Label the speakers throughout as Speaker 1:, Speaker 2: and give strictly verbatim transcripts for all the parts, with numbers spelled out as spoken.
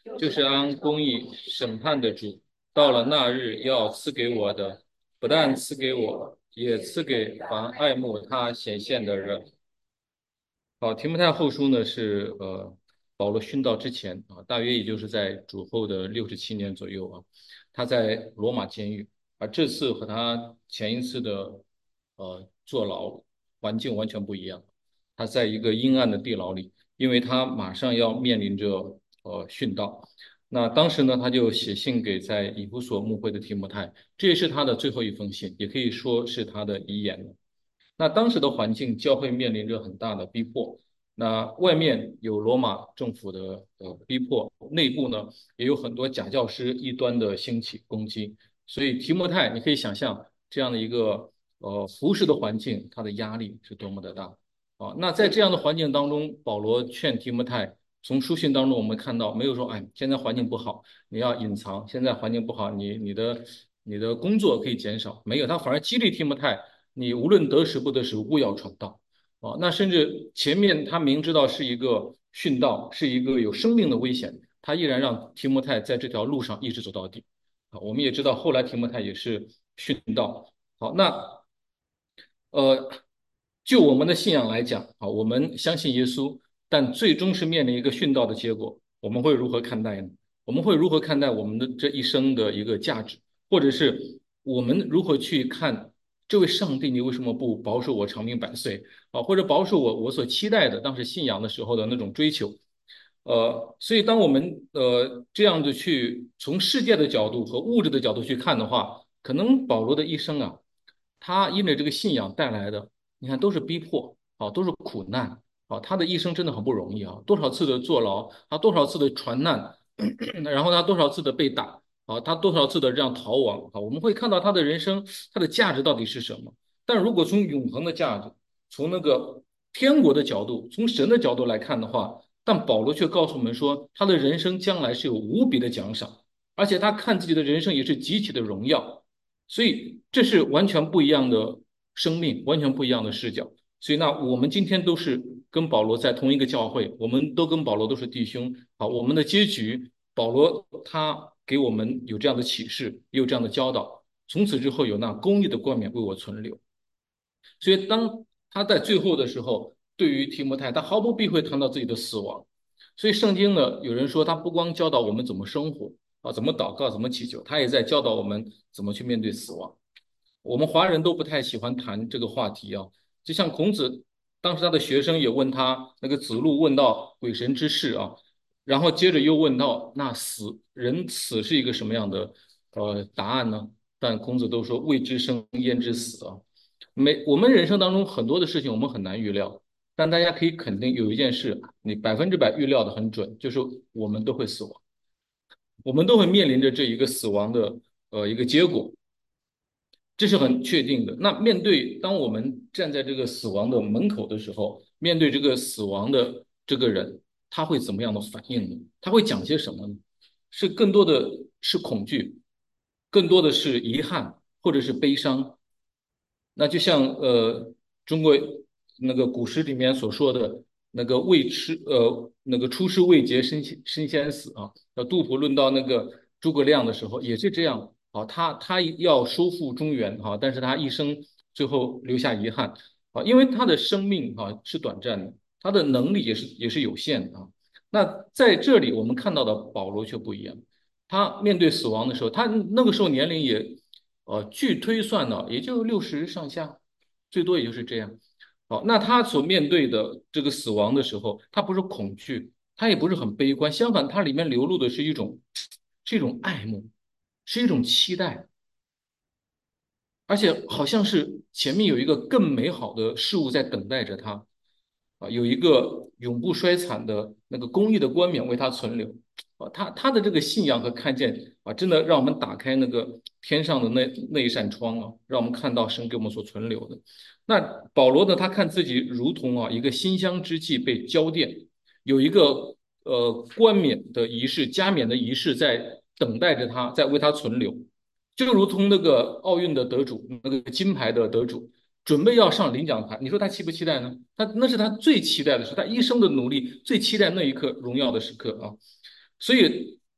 Speaker 1: 就是按公义审判的主，到了那日要赐给我的，不但赐给我，也赐给凡爱慕他显现的人。好，提摩太后书呢是呃保罗殉道之前啊，大约也就是在主后的六十七年左右啊，他在罗马监狱，而这次和他前一次的呃坐牢环境完全不一样，他在一个阴暗的地牢里，因为他马上要面临着呃殉道。那当时呢，他就写信给在以弗所牧会的提摩太，这也是他的最后一封信，也可以说是他的遗言了。那当时的环境，教会面临着很大的逼迫。那外面有罗马政府的呃逼迫，内部呢也有很多假教师异端的兴起攻击。所以提摩太，你可以想象这样的一个呃服侍的环境，它的压力是多么的大啊！那在这样的环境当中，保罗劝提摩太，从书信当中我们看到，没有说哎，现在环境不好，你要隐藏；现在环境不好，你你的你的工作可以减少，没有，他反而激励提摩太。你无论得时不得时，勿要传道。啊，那甚至前面他明知道是一个殉道，是一个有生命的危险，他依然让提摩太在这条路上一直走到底。啊，我们也知道后来提摩太也是殉道。好，那呃，就我们的信仰来讲，啊，我们相信耶稣，但最终是面临一个殉道的结果，我们会如何看待呢？我们会如何看待我们的这一生的一个价值，或者是我们如何去看这位上帝，你为什么不保守我长命百岁啊？或者保守我我所期待的当时信仰的时候的那种追求？呃，所以当我们呃这样的去从世界的角度和物质的角度去看的话，可能保罗的一生啊，他因为这个信仰带来的，你看都是逼迫啊，都是苦难啊，他的一生真的很不容易啊，多少次的坐牢，他多少次的传难，然后他多少次的被打啊，他多少次的这样逃亡啊，我们会看到他的人生，他的价值到底是什么？但如果从永恒的价值，从那个天国的角度，从神的角度来看的话，但保罗却告诉我们说，他的人生将来是有无比的奖赏，而且他看自己的人生也是极其的荣耀，所以这是完全不一样的生命，完全不一样的视角。所以那我们今天都是跟保罗在同一个教会，我们都跟保罗都是弟兄。好，我们的结局，保罗他给我们有这样的启示，也有这样的教导。从此之后，有那公义的冠冕为我存留。所以当他在最后的时候，对于提摩太，他毫不避讳谈到自己的死亡。所以圣经呢，有人说他不光教导我们怎么生活啊，怎么祷告，怎么祈求，他也在教导我们怎么去面对死亡。我们华人都不太喜欢谈这个话题啊，就像孔子当时他的学生也问他那个子路问到鬼神之事啊，然后接着又问到那死人死是一个什么样的呃答案呢？但孔子都说未知生焉知死啊。每我们人生当中很多的事情我们很难预料，但大家可以肯定有一件事，你百分之百预料的很准，就是我们都会死亡，我们都会面临着这一个死亡的呃一个结果。这是很确定的。那面对当我们站在这个死亡的门口的时候，面对这个死亡的这个人，他会怎么样的反应呢？他会讲些什么呢？是更多的是恐惧，更多的是遗憾，或者是悲伤。那就像呃中国那个古诗里面所说的那个未吃呃那个出师未捷身先身先死啊。那杜甫论到那个诸葛亮的时候也是这样啊，他他要收复中原啊，但是他一生最后留下遗憾啊，因为他的生命啊是短暂的，他的能力也是也是有限的啊。那在这里我们看到的保罗却不一样，他面对死亡的时候，他那个时候年龄也呃，据推算呢，也就六十上下，最多也就是这样。好，那他所面对的这个死亡的时候，他不是恐惧，他也不是很悲观，相反，他里面流露的是一种是一种爱慕，是一种期待，而且好像是前面有一个更美好的事物在等待着他。啊，有一个永不衰残的那个公义的冠冕为他存留。啊，他他的这个信仰和看见啊，真的让我们打开那个天上的那那一扇窗啊，让我们看到神给我们所存留的。那保罗呢，他看自己如同啊一个馨香之气被浇奠，有一个呃冠冕的仪式、加冕的仪式在等待着他，在为他存留。就如同那个奥运的得主，那个金牌的得主，准备要上领奖台，你说他期不期待呢？他那是他最期待的是他一生的努力，最期待那一刻荣耀的时刻啊！所以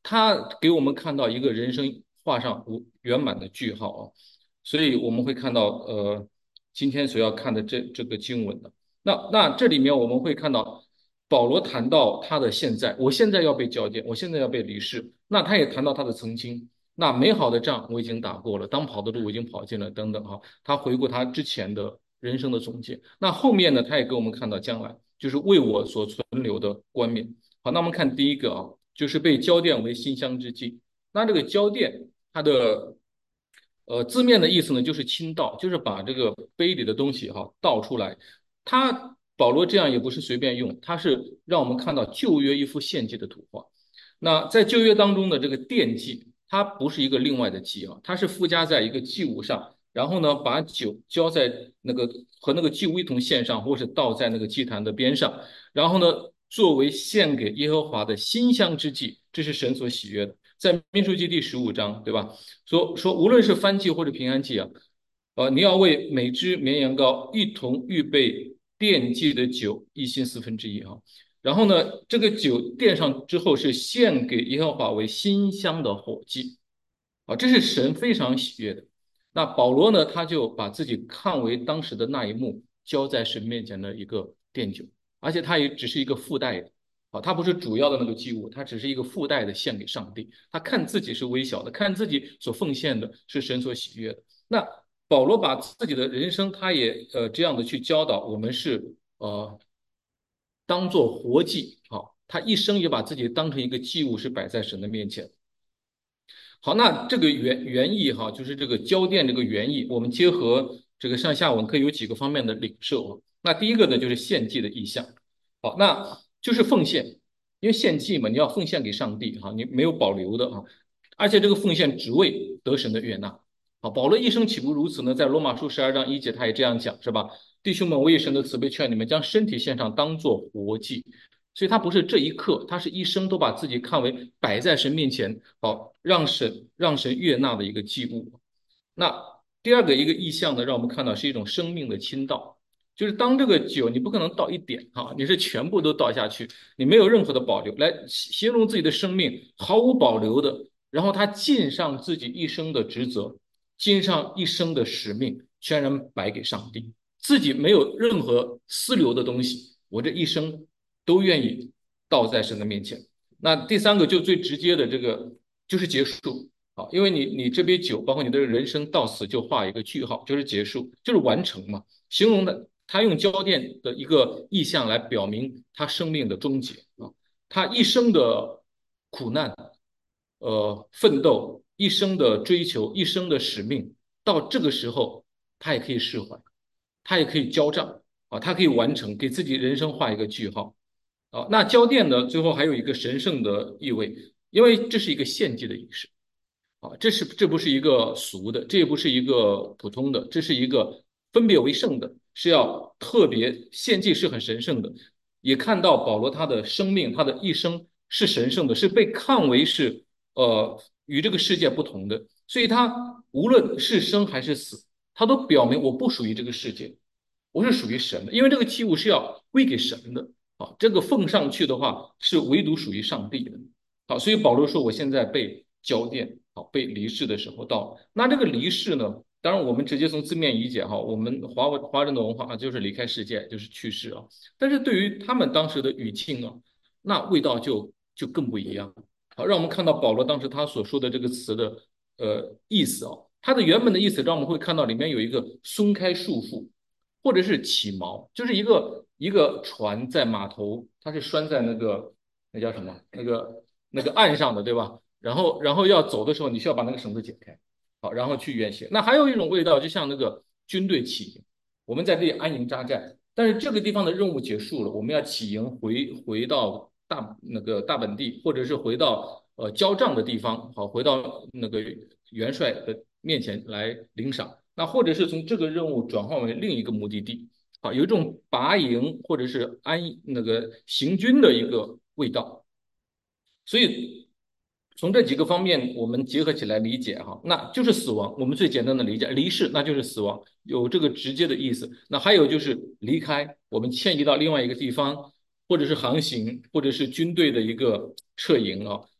Speaker 1: 他给我们看到一个人生画上圆满的句号啊，所以我们会看到呃今天所要看的这这个经文的。那那这里面我们会看到保罗谈到他的现在，我现在要被交接，我现在要被离世。那他也谈到他的曾经，那美好的仗我已经打过了，当跑的路我已经跑尽了，等等哈。他回顾他之前的人生的总结。那后面呢，他也给我们看到将来就是为我所存留的冠冕。好，那我们看第一个啊，就是被浇奠为馨香之祭。那这个浇奠，它的呃字面的意思呢，就是倾倒，就是把这个杯里的东西哈倒出来。他保罗这样也不是随便用，他是让我们看到旧约一幅献祭的图画。那在旧约当中的这个奠祭，它不是一个另外的祭啊，它是附加在一个祭物上，然后呢把酒浇在那个和那个祭物一同献上，或是倒在那个祭坛的边上，然后呢作为献给耶和华的馨香之祭，这是神所喜悦的。在民数记第十五章，对吧？说说无论是燔祭或者平安祭啊，呃，你要为每只绵羊羔一同预备奠祭的酒一心四分之一哈。然后呢，这个酒奠上之后是献给耶和华为馨香的火祭啊，这是神非常喜悦的。那保罗呢，他就把自己看为当时的那一幕交在神面前的一个奠酒，而且他也只是一个附带的啊，他不是主要的那个祭物，他只是一个附带的献给上帝。他看自己是微小的，看自己所奉献的是神所喜悦的。那保罗把自己的人生，他也呃这样的去教导我们是呃当做活祭，好，他一生也把自己当成一个祭物，是摆在神的面前。好，那这个原原意哈，就是这个交奠这个原意，我们结合这个上下文可以有几个方面的领受。那第一个呢，就是献祭的意象，好，那就是奉献，因为献祭嘛，你要奉献给上帝哈，你没有保留的啊，而且这个奉献只为得神的悦纳。好，保罗一生岂不如此呢？在罗马书十二章一节，他也这样讲，是吧？弟兄们，我以神的慈悲劝你们，将身体献上，当作活祭。所以他不是这一刻，他是一生都把自己看为摆在神面前，好让神让神悦纳的一个祭物。那第二个一个意象呢，让我们看到是一种生命的倾倒，就是当这个酒你不可能倒一点哈，你是全部都倒下去，你没有任何的保留，来形容自己的生命毫无保留的，然后他尽上自己一生的职责，尽上一生的使命，全然摆给上帝，自己没有任何私留的东西，我这一生都愿意倒在神的面前。那第三个就最直接的这个就是结束。好，因为你你这杯酒，包括你的人生到此就画一个句号，就是结束，就是完成嘛。形容的他用交奠的一个意象来表明他生命的终结啊，他一生的苦难，呃，奋斗，一生的追求，一生的使命，到这个时候他也可以释怀，他也可以交账啊，他可以完成，给自己人生画一个句号。啊，那交奠呢，最后还有一个神圣的意味，因为这是一个献祭的仪式。啊，这是这不是一个俗的，这也不是一个普通的，这是一个分别为圣的，是要特别献祭，是很神圣的。也看到保罗他的生命，他的一生是神圣的，是被看为是呃与这个世界不同的，所以他无论是生还是死，他都表明我不属于这个世界，我是属于神的，因为这个祭物是要归给神的。啊，这个奉上去的话是唯独属于上帝的。好，所以保罗说我现在被交奠，好，被离世的时候到了。那这个离世呢？当然我们直接从字面理解哈，我们华文华人的文化啊就是离开世界，就是去世啊。但是对于他们当时的语境啊，那味道就就更不一样。好，让我们看到保罗当时他所说的这个词的呃意思啊，它的原本的意思让我们会看到里面有一个松开束缚，或者是起锚，就是一个一个船在码头，它是拴在那个那叫什么那个那个岸上的，对吧？然后然后要走的时候，你需要把那个绳子解开，好，然后去远行。那还有一种味道，就像那个军队起营，我们在这里安营扎寨，但是这个地方的任务结束了，我们要起营回回到大那个大本地，或者是回到呃交账的地方，好，回到那个元帅的面前来领赏。那或者是从这个任务转换为另一个目的地，啊，有一种拔营或者是安那个行军的一个味道。所以从这几个方面我们结合起来理解哈，那就是死亡。我们最简单的理解，离世那就是死亡，有这个直接的意思。那还有就是离开，我们迁移到另外一个地方，或者是航行，或者是军队的一个撤营啊。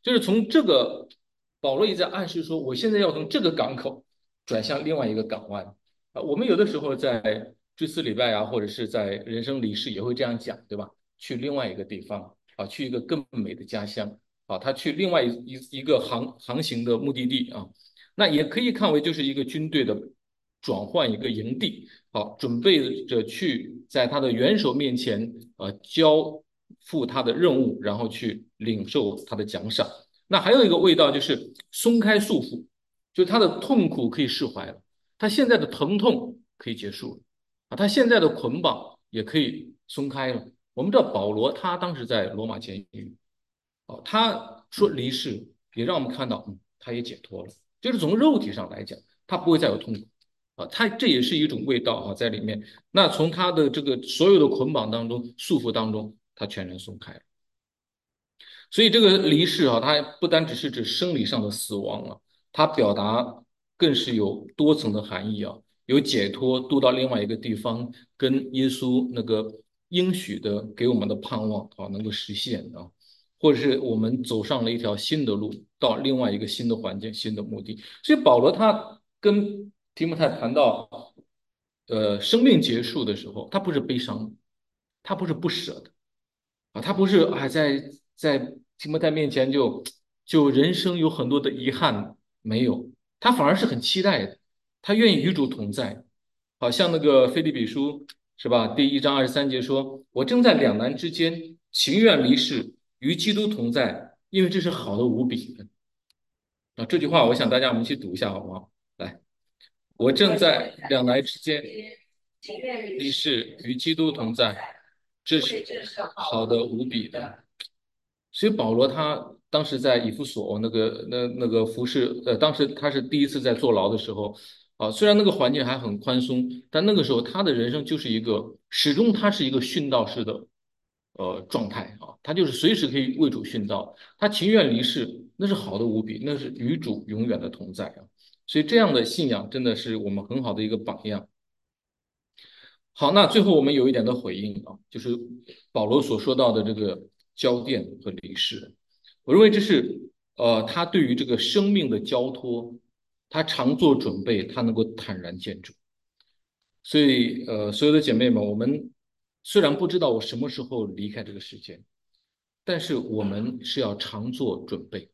Speaker 1: 就是从这个保罗也在暗示说，我现在要从这个港口转向另外一个港湾啊。我们有的时候在追思礼拜啊，或者是在人生离世也会这样讲，对吧？去另外一个地方啊，去一个更美的家乡啊，他去另外一一一个航航行的目的地啊，那也可以看为就是一个军队的转换一个营地，好，准备着去在他的元首面前呃交付他的任务，然后去领受他的奖赏。那还有一个味道就是松开束缚，就他的痛苦可以释怀了，他现在的疼痛可以结束了啊，他现在的捆绑也可以松开了。我们知道保罗他当时在罗马监狱，哦，他说离世，也让我们看到，嗯，他也解脱了，就是从肉体上来讲，他不会再有痛苦啊，他这也是一种味道啊在里面。那从他的这个所有的捆绑当中、束缚当中，他全然松开了。所以这个离世啊，它不单只是指生理上的死亡了，它表达更是有多层的含义啊，有解脱，渡到另外一个地方，跟耶稣那个应许的给我们的盼望啊能够实现啊，或者是我们走上了一条新的路，到另外一个新的环境、新的目的。所以保罗他跟提摩太谈到，呃，生命结束的时候，他不是悲伤，他不是不舍的。啊，他不是还在在提摩太面前就就人生有很多的遗憾没有，他反而是很期待的，他愿意与主同在，好像那个腓立比书是吧？第一章二十三节说：“我正在两难之间，情愿离世，与基督同在，因为这是好的无比的。”啊，这句话我想大家我们一起读一下好不好？来，我正在两难之间，离世与基督同在，这是好的无比的。所以保罗他当时在以弗所那个那那个服侍，呃，当时他是第一次在坐牢的时候，啊，虽然那个环境还很宽松，但那个时候他的人生就是一个始终他是一个殉道式的呃状态啊，他就是随时可以为主殉道，他情愿离世，那是好的无比，那是与主永远的同在啊。所以这样的信仰真的是我们很好的一个榜样。好，那最后我们有一点的回应啊，就是保罗所说到的这个交奠和离世，我认为这是呃他对于这个生命的交托，他常做准备，他能够坦然见主。所以呃，所有的姐妹们，我们虽然不知道我什么时候离开这个世界，但是我们是要常做准备。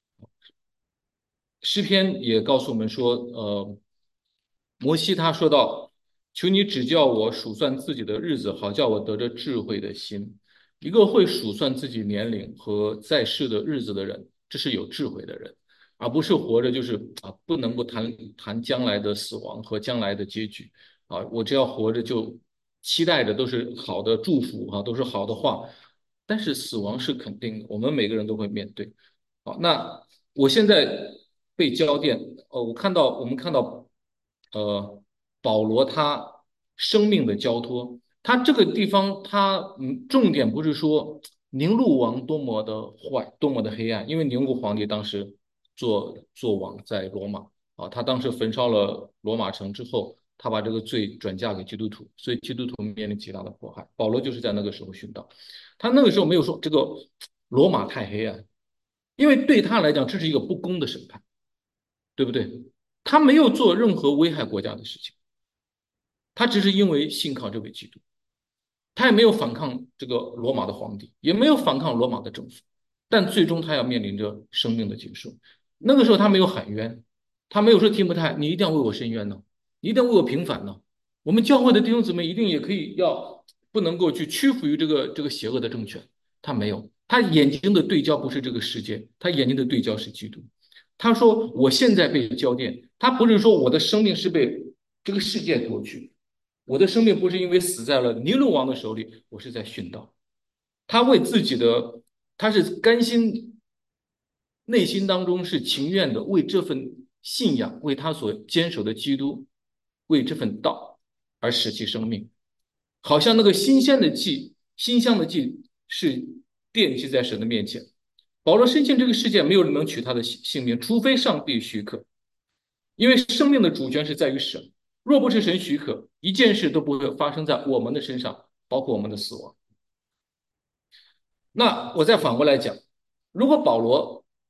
Speaker 1: 诗篇也告诉我们说，呃，摩西他说到：“求你指教我数算自己的日子，好叫我得着智慧的心。”一个会数算自己年龄和在世的日子的人，这是有智慧的人，而不是活着就是啊不能够谈谈将来的死亡和将来的结局啊。我只要活着就期待的都是好的祝福啊，都是好的话，但是死亡是肯定的，我们每个人都会面对。好，那我现在被交电，呃，我看到我们看到，呃，保罗他生命的交托，他这个地方他嗯，重点不是说宁禄王多么的坏，多么的黑暗，因为宁禄皇帝当时做做王在罗马啊，他当时焚烧了罗马城之后，他把这个罪转嫁给基督徒，所以基督徒面临极大的迫害。保罗就是在那个时候殉道，他那个时候没有说这个罗马太黑暗。因为对他来讲，这是一个不公的审判，对不对？他没有做任何危害国家的事情，他只是因为信靠这位基督，他也没有反抗这个罗马的皇帝，也没有反抗罗马的政府，但最终他要面临着生命的结束。那个时候他没有喊冤，他没有说提摩太，你一定要为我伸冤呢，你一定要为我平反呢。我们教会的弟兄姊妹一定也可以要不能够去屈服于这个这个邪恶的政权，他没有，他眼睛的对焦不是这个世界，他眼睛的对焦是基督。他说我现在被交电，他不是说我的生命是被这个世界夺去，我的生命不是因为死在了尼禄王的手里，我是在殉道。他为自己的，他是甘心，内心当中是情愿的，为这份信仰，为他所坚守的基督，为这份道而舍弃生命，好像那个新鲜的祭，馨香的祭是奠祭在神的面前。保罗深信这个世界没有人能取他的性命，除非上帝许可，因为生命的主权是在于神。若不是神许可，一件事都不会发生在我们的身上，包括我们的死亡。那我再反过来讲，如果保罗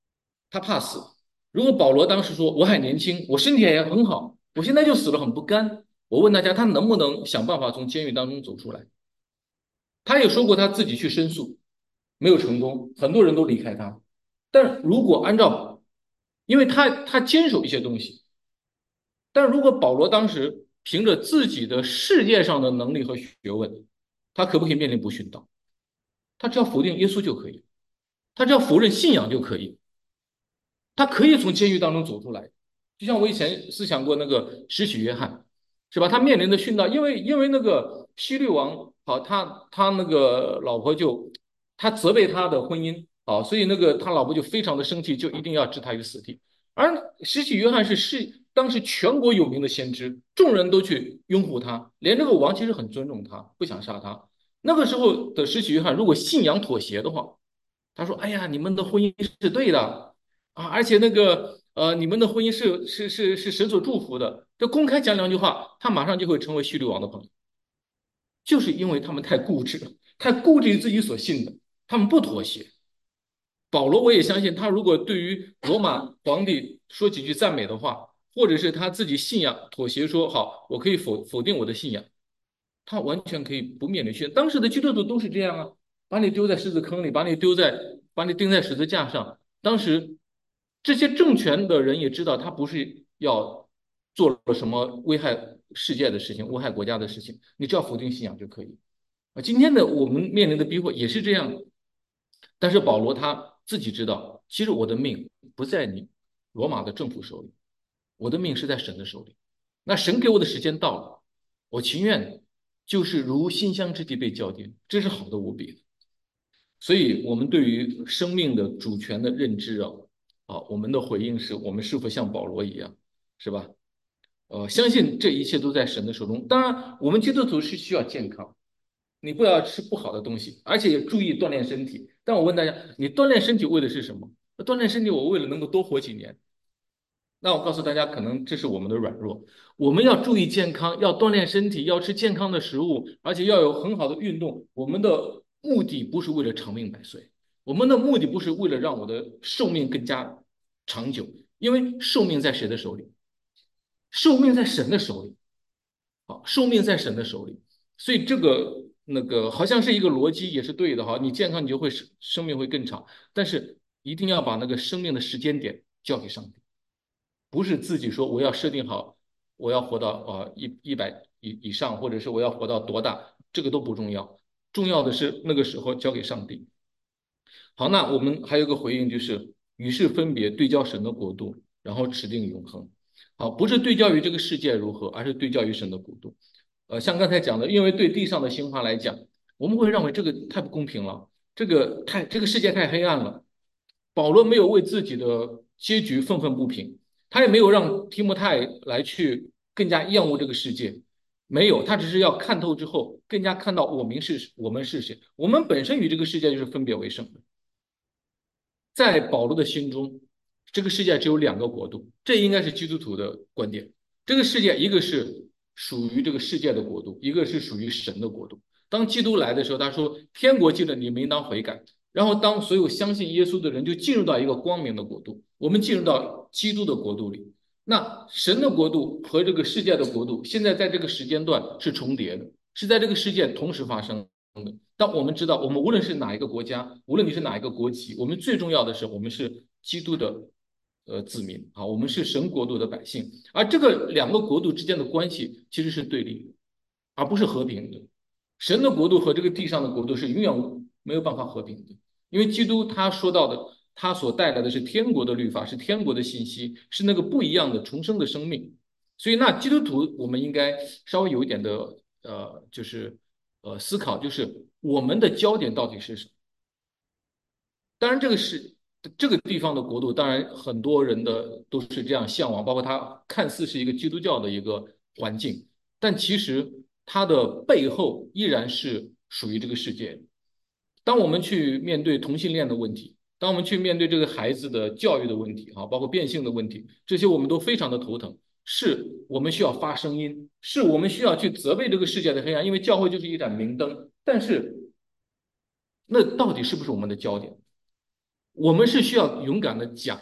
Speaker 1: 他怕死。如果保罗当时说我还年轻，我身体也很好，我现在就死了很不甘，我问大家他能不能想办法从监狱当中走出来？他也说过他自己去申诉，没有成功，很多人都离开他。但如果按照，因为他他坚守一些东西，但如果保罗当时凭着自己的世界上的能力和学问，他可不可以面临不殉道？他只要否定耶稣就可以，他只要否认信仰就可以，他可以从监狱当中走出来。就像我以前思想过那个施洗约翰，是吧？他面临的殉道，因为因为那个希律王，好，他他那个老婆就他责备他的婚姻，好，所以那个他老婆就非常的生气，就一定要置他于死地。而施洗约翰是是当时全国有名的先知，众人都去拥护他，连这个王其实很尊重他，不想杀他。那个时候的施洗约翰，如果信仰妥协的话，他说：“哎呀，你们的婚姻是对的啊，而且那个呃，你们的婚姻是是是是神所祝福的。”这公开讲两句话，他马上就会成为叙利王的朋友，就是因为他们太固执了，太固执于自己所信的，他们不妥协。保罗我也相信，他如果对于罗马皇帝说几句赞美的话，或者是他自己信仰妥协说好，我可以否否定我的信仰，他完全可以不面临殉。当时的基督徒都是这样啊，把你丢在狮子坑里，把你丢在把你钉在十字架上。当时这些政权的人也知道，他不是要做了什么危害世界的事情、危害国家的事情，你只要否定信仰就可以。啊，今天的我们面临的逼迫也是这样的。但是保罗他自己知道，其实我的命不在你罗马的政府手里，我的命是在神的手里。那神给我的时间到了，我情愿就是如馨香之地被浇奠，这是好的无比的。所以，我们对于生命的主权的认知啊，啊，我们的回应是我们是否像保罗一样，是吧？呃，相信这一切都在神的手中。当然，我们基督徒是需要健康，你不要吃不好的东西，而且也注意锻炼身体。但我问大家，你锻炼身体为的是什么？锻炼身体，我为了能够多活几年。那我告诉大家，可能这是我们的软弱。我们要注意健康，要锻炼身体，要吃健康的食物，而且要有很好的运动。我们的目的不是为了长命百岁，我们的目的不是为了让我的寿命更加长久，因为寿命在谁的手里？寿命在神的手里。好，寿命在神的手里，所以这个那个好像是一个逻辑，也是对的哈。你健康，你就会生生命会更长，但是一定要把那个生命的时间点交给上帝，不是自己说我要设定好，我要活到呃一一百以以上，或者是我要活到多大，这个都不重要，重要的是那个时候交给上帝。好，那我们还有个回应就是，与世分别，对焦神的国度，然后指定永恒。好，不是对焦于这个世界如何，而是对焦于神的国度。呃，像刚才讲的，因为对地上的刑罚来讲，我们会认为这个太不公平了，这个太这个世界太黑暗了。保罗没有为自己的结局愤愤不平，他也没有让提摩太来去更加厌恶这个世界，没有，他只是要看透之后，更加看到我们是我们是谁，我们本身与这个世界就是分别为圣的。在保罗的心中，这个世界只有两个国度，这应该是基督徒的观点。这个世界，一个是属于这个世界的国度，一个是属于神的国度。当基督来的时候，他说：“天国近了，你们应当悔改。”然后，当所有相信耶稣的人就进入到一个光明的国度，我们进入到基督的国度里。那神的国度和这个世界的国度，现在在这个时间段是重叠的，是在这个世界同时发生的。当我们知道，我们无论是哪一个国家，无论你是哪一个国籍，我们最重要的是，我们是基督的呃子民啊，我们是神国度的百姓。而这个两个国度之间的关系其实是对立的，而不是和平的。神的国度和这个地上的国度是永远没有办法和平的，因为基督他说到的，他所带来的是天国的律法，是天国的信息，是那个不一样的重生的生命。所以，那基督徒我们应该稍微有一点的呃，就是呃思考，就是我们的焦点到底是什么？当然，这个是这个地方的国度，当然很多人的都是这样向往，包括它看似是一个基督教的一个环境，但其实它的背后依然是属于这个世界。当我们去面对同性恋的问题，当我们去面对这个孩子的教育的问题，哈，包括变性的问题，这些我们都非常的头疼。是我们需要发声音，是我们需要去责备这个世界的黑暗，因为教会就是一盏明灯。但是，那到底是不是我们的焦点？我们是需要勇敢的讲，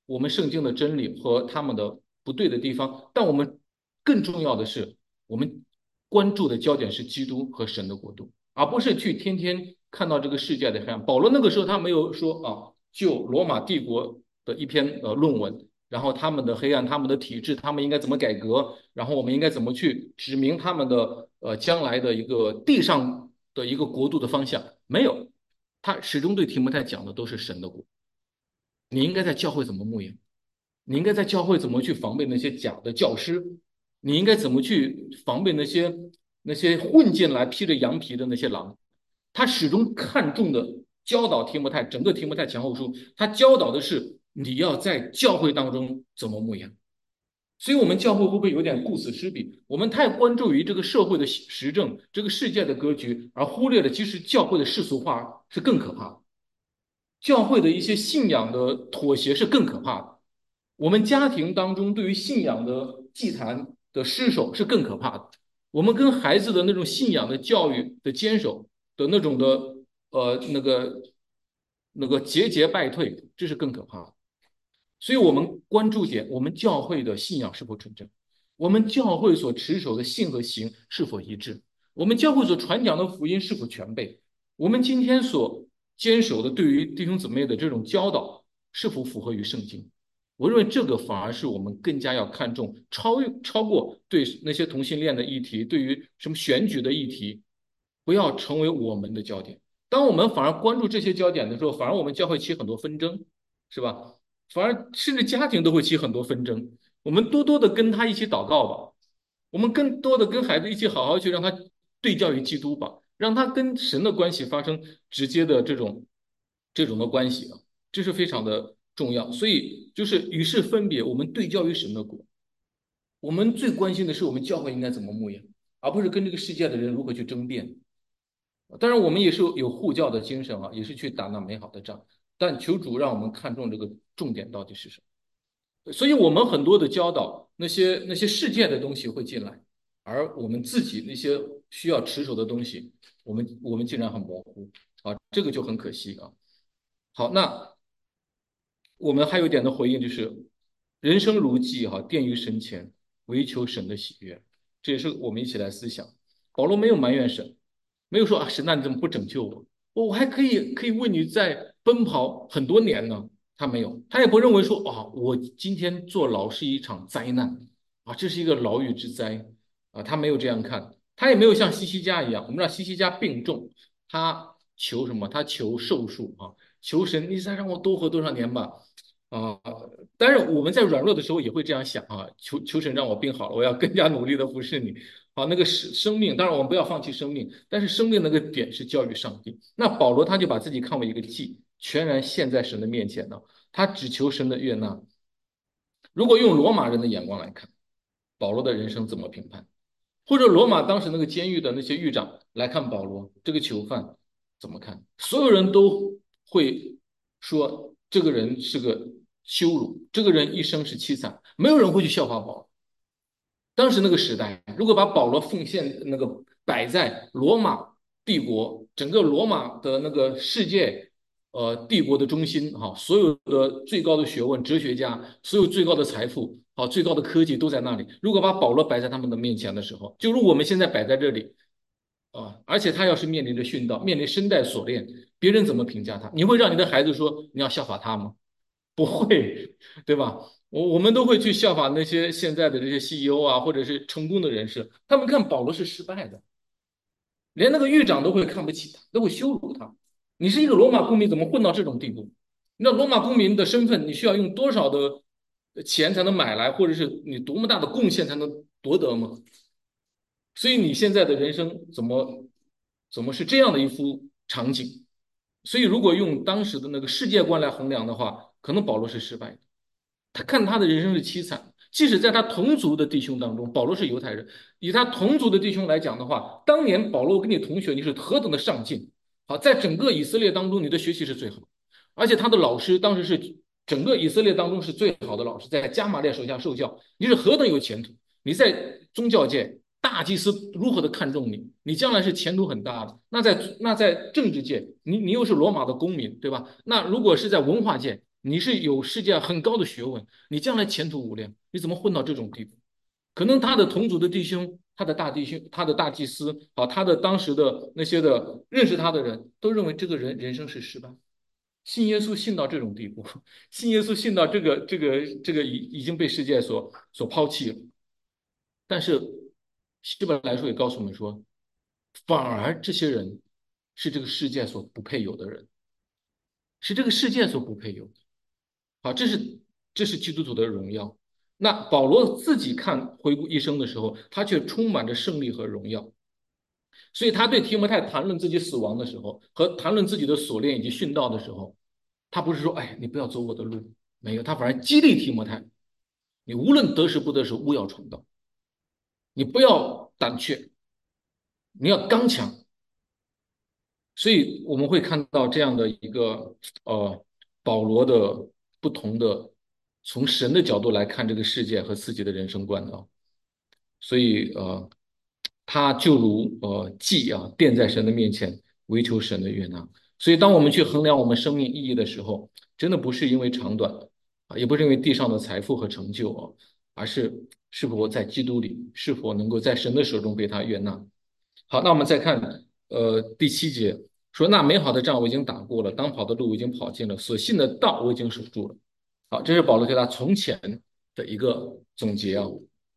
Speaker 1: 我们圣经的真理和他们的不对的地方，但我们更重要的是，我们关注的焦点是基督和神的国度，而不是去天天看到这个世界的黑暗。保罗那个时候他没有说啊，就罗马帝国的一篇呃论文，然后他们的黑暗、他们的体制、他们应该怎么改革，然后我们应该怎么去指明他们的呃将来的一个地上的一个国度的方向，没有。他始终对提摩太讲的都是神的国。你应该在教会怎么牧养？你应该在教会怎么去防备那些假的教师？你应该怎么去防备那些那些混进来披着羊皮的那些狼？他始终看重的教导提摩太，整个提摩太前后书，他教导的是你要在教会当中怎么牧养。所以，我们教会会不会有点顾此失彼？我们太关注于这个社会的时政、这个世界的格局，而忽略了其实教会的世俗化是更可怕的。教会的一些信仰的妥协是更可怕的。我们家庭当中对于信仰的祭坛的失守是更可怕的。我们跟孩子的那种信仰的教育的坚守的那种的呃那个那个节节败退，这是更可怕的。所以，我们关注点，我们教会的信仰是否纯正？我们教会所持守的信和行是否一致？我们教会所传讲的福音是否全备？我们今天所坚守的对于弟兄姊妹的这种教导是否符合于圣经？我认为这个反而是我们更加要看重，超越超过对那些同性恋的议题，对于什么选举的议题，不要成为我们的焦点。当我们反而关注这些焦点的时候，反而我们教会起很多纷争，是吧？反而甚至家庭都会起很多纷争。我们多多的跟他一起祷告吧，我们更多的跟孩子一起好好去让他对教于基督吧，让他跟神的关系发生直接的这种这种的关系啊，这是非常的重要。所以就是与世分别，我们对教于神的国，我们最关心的是我们教会应该怎么牧养，而不是跟这个世界的人如何去争辩。当然，我们也是有护教的精神啊，也是去打那美好的仗。但求主让我们看重这个重点到底是什么。所以，我们很多的教导，那些那些世界的东西会进来，而我们自己那些需要持守的东西，我们我们竟然很模糊啊，这个就很可惜啊。好，那我们还有一点的回应就是，人生如寄哈，奠于神前，唯求神的喜悦，这也是我们一起来思想。保罗没有埋怨神，没有说啊，神，那你怎么不拯救我？我还可以可以为你在奔跑很多年呢。他没有，他也不认为说啊，我今天坐牢是一场灾难啊，这是一个牢狱之灾啊，他没有这样看，他也没有像西西家一样，我们知道西西家病重，他求什么？他求寿数啊，求神，你再让我多活多少年吧。啊，当然我们在软弱的时候也会这样想啊，求求神让我病好了，我要更加努力的服侍你。好，那个生生命，当然我们不要放弃生命，但是生命那个点是教育上帝。那保罗他就把自己看为一个祭，全然献在神的面前呢，他只求神的悦纳。如果用罗马人的眼光来看，保罗的人生怎么评判？或者罗马当时那个监狱的那些狱长来看保罗这个囚犯怎么看？所有人都会说这个人是个羞辱，这个人一生是凄惨，没有人会去效法保罗。当时那个时代，如果把保罗奉献那个摆在罗马帝国整个罗马的那个世界呃帝国的中心哈，所有的最高的学问、哲学家，所有最高的财富，好最高的科技都在那里。如果把保罗摆在他们的面前的时候，就如我们现在摆在这里啊，而且他要是面临着殉道，面临身带锁链，别人怎么评价他？你会让你的孩子说你要效法他吗？不会，对吧？我我们都会去效法那些现在的这些 C E O 啊，或者是成功的人士，他们看保罗是失败的，连那个狱长都会看不起他，都会羞辱他。你是一个罗马公民，怎么混到这种地步？那罗马公民的身份，你需要用多少的钱才能买来，或者是你多么大的贡献才能夺得吗？所以你现在的人生怎么怎么是这样的一幅场景？所以如果用当时的那个世界观来衡量的话，可能保罗是失败的。他看他的人生是凄惨，即使在他同族的弟兄当中，保罗是犹太人，以他同族的弟兄来讲的话，当年保罗跟你同学，你是何等的上进。好，在整个以色列当中，你的学习是最好，而且他的老师当时是整个以色列当中是最好的老师，在加玛列手下受教，你是何等有前途。你在宗教界，大祭司如何的看重你，你将来是前途很大的。那在那在政治界，你你又是罗马的公民，对吧？那如果是在文化界，
Speaker 2: 你是有世界很高的学问，你将来前途无量，你怎么混到这种地步？可能他的同族的弟兄，他的大弟兄，他的大祭司，啊，他的当时的那些的认识他的人都认为这个人人生是失败。信耶稣信到这种地步，信耶稣信到这个这个这个已已经被世界所所抛弃了。但是希伯来书也告诉我们说，反而这些人是这个世界所不配有的人，是这个世界所不配有的。好，这是这是基督徒的荣耀。那保罗自己看回顾一生的时候，他却充满着胜利和荣耀。所以他对提摩太谈论自己死亡的时候，和谈论自己的锁链以及殉道的时候，他不是说，哎，你不要走我的路，没有，他反而激励提摩太，你无论得时不得时，勿要传道，你不要胆怯，你要刚强。所以我们会看到这样的一个呃保罗的不同的从神的角度来看这个世界和自己的人生观啊。所以呃，他就如呃祭啊，奠在神的面前，唯求神的悦纳。所以，当我们去衡量我们生命意义的时候，真的不是因为长短啊，也不是因为地上的财富和成就啊，而是是否在基督里，是否能够在神的手中被他悦纳。好，那我们再看呃第七节说，那美好的仗我已经打过了，当跑的路我已经跑尽了，所信的道我已经守住了。好，这是保罗对他从前的一个总结啊。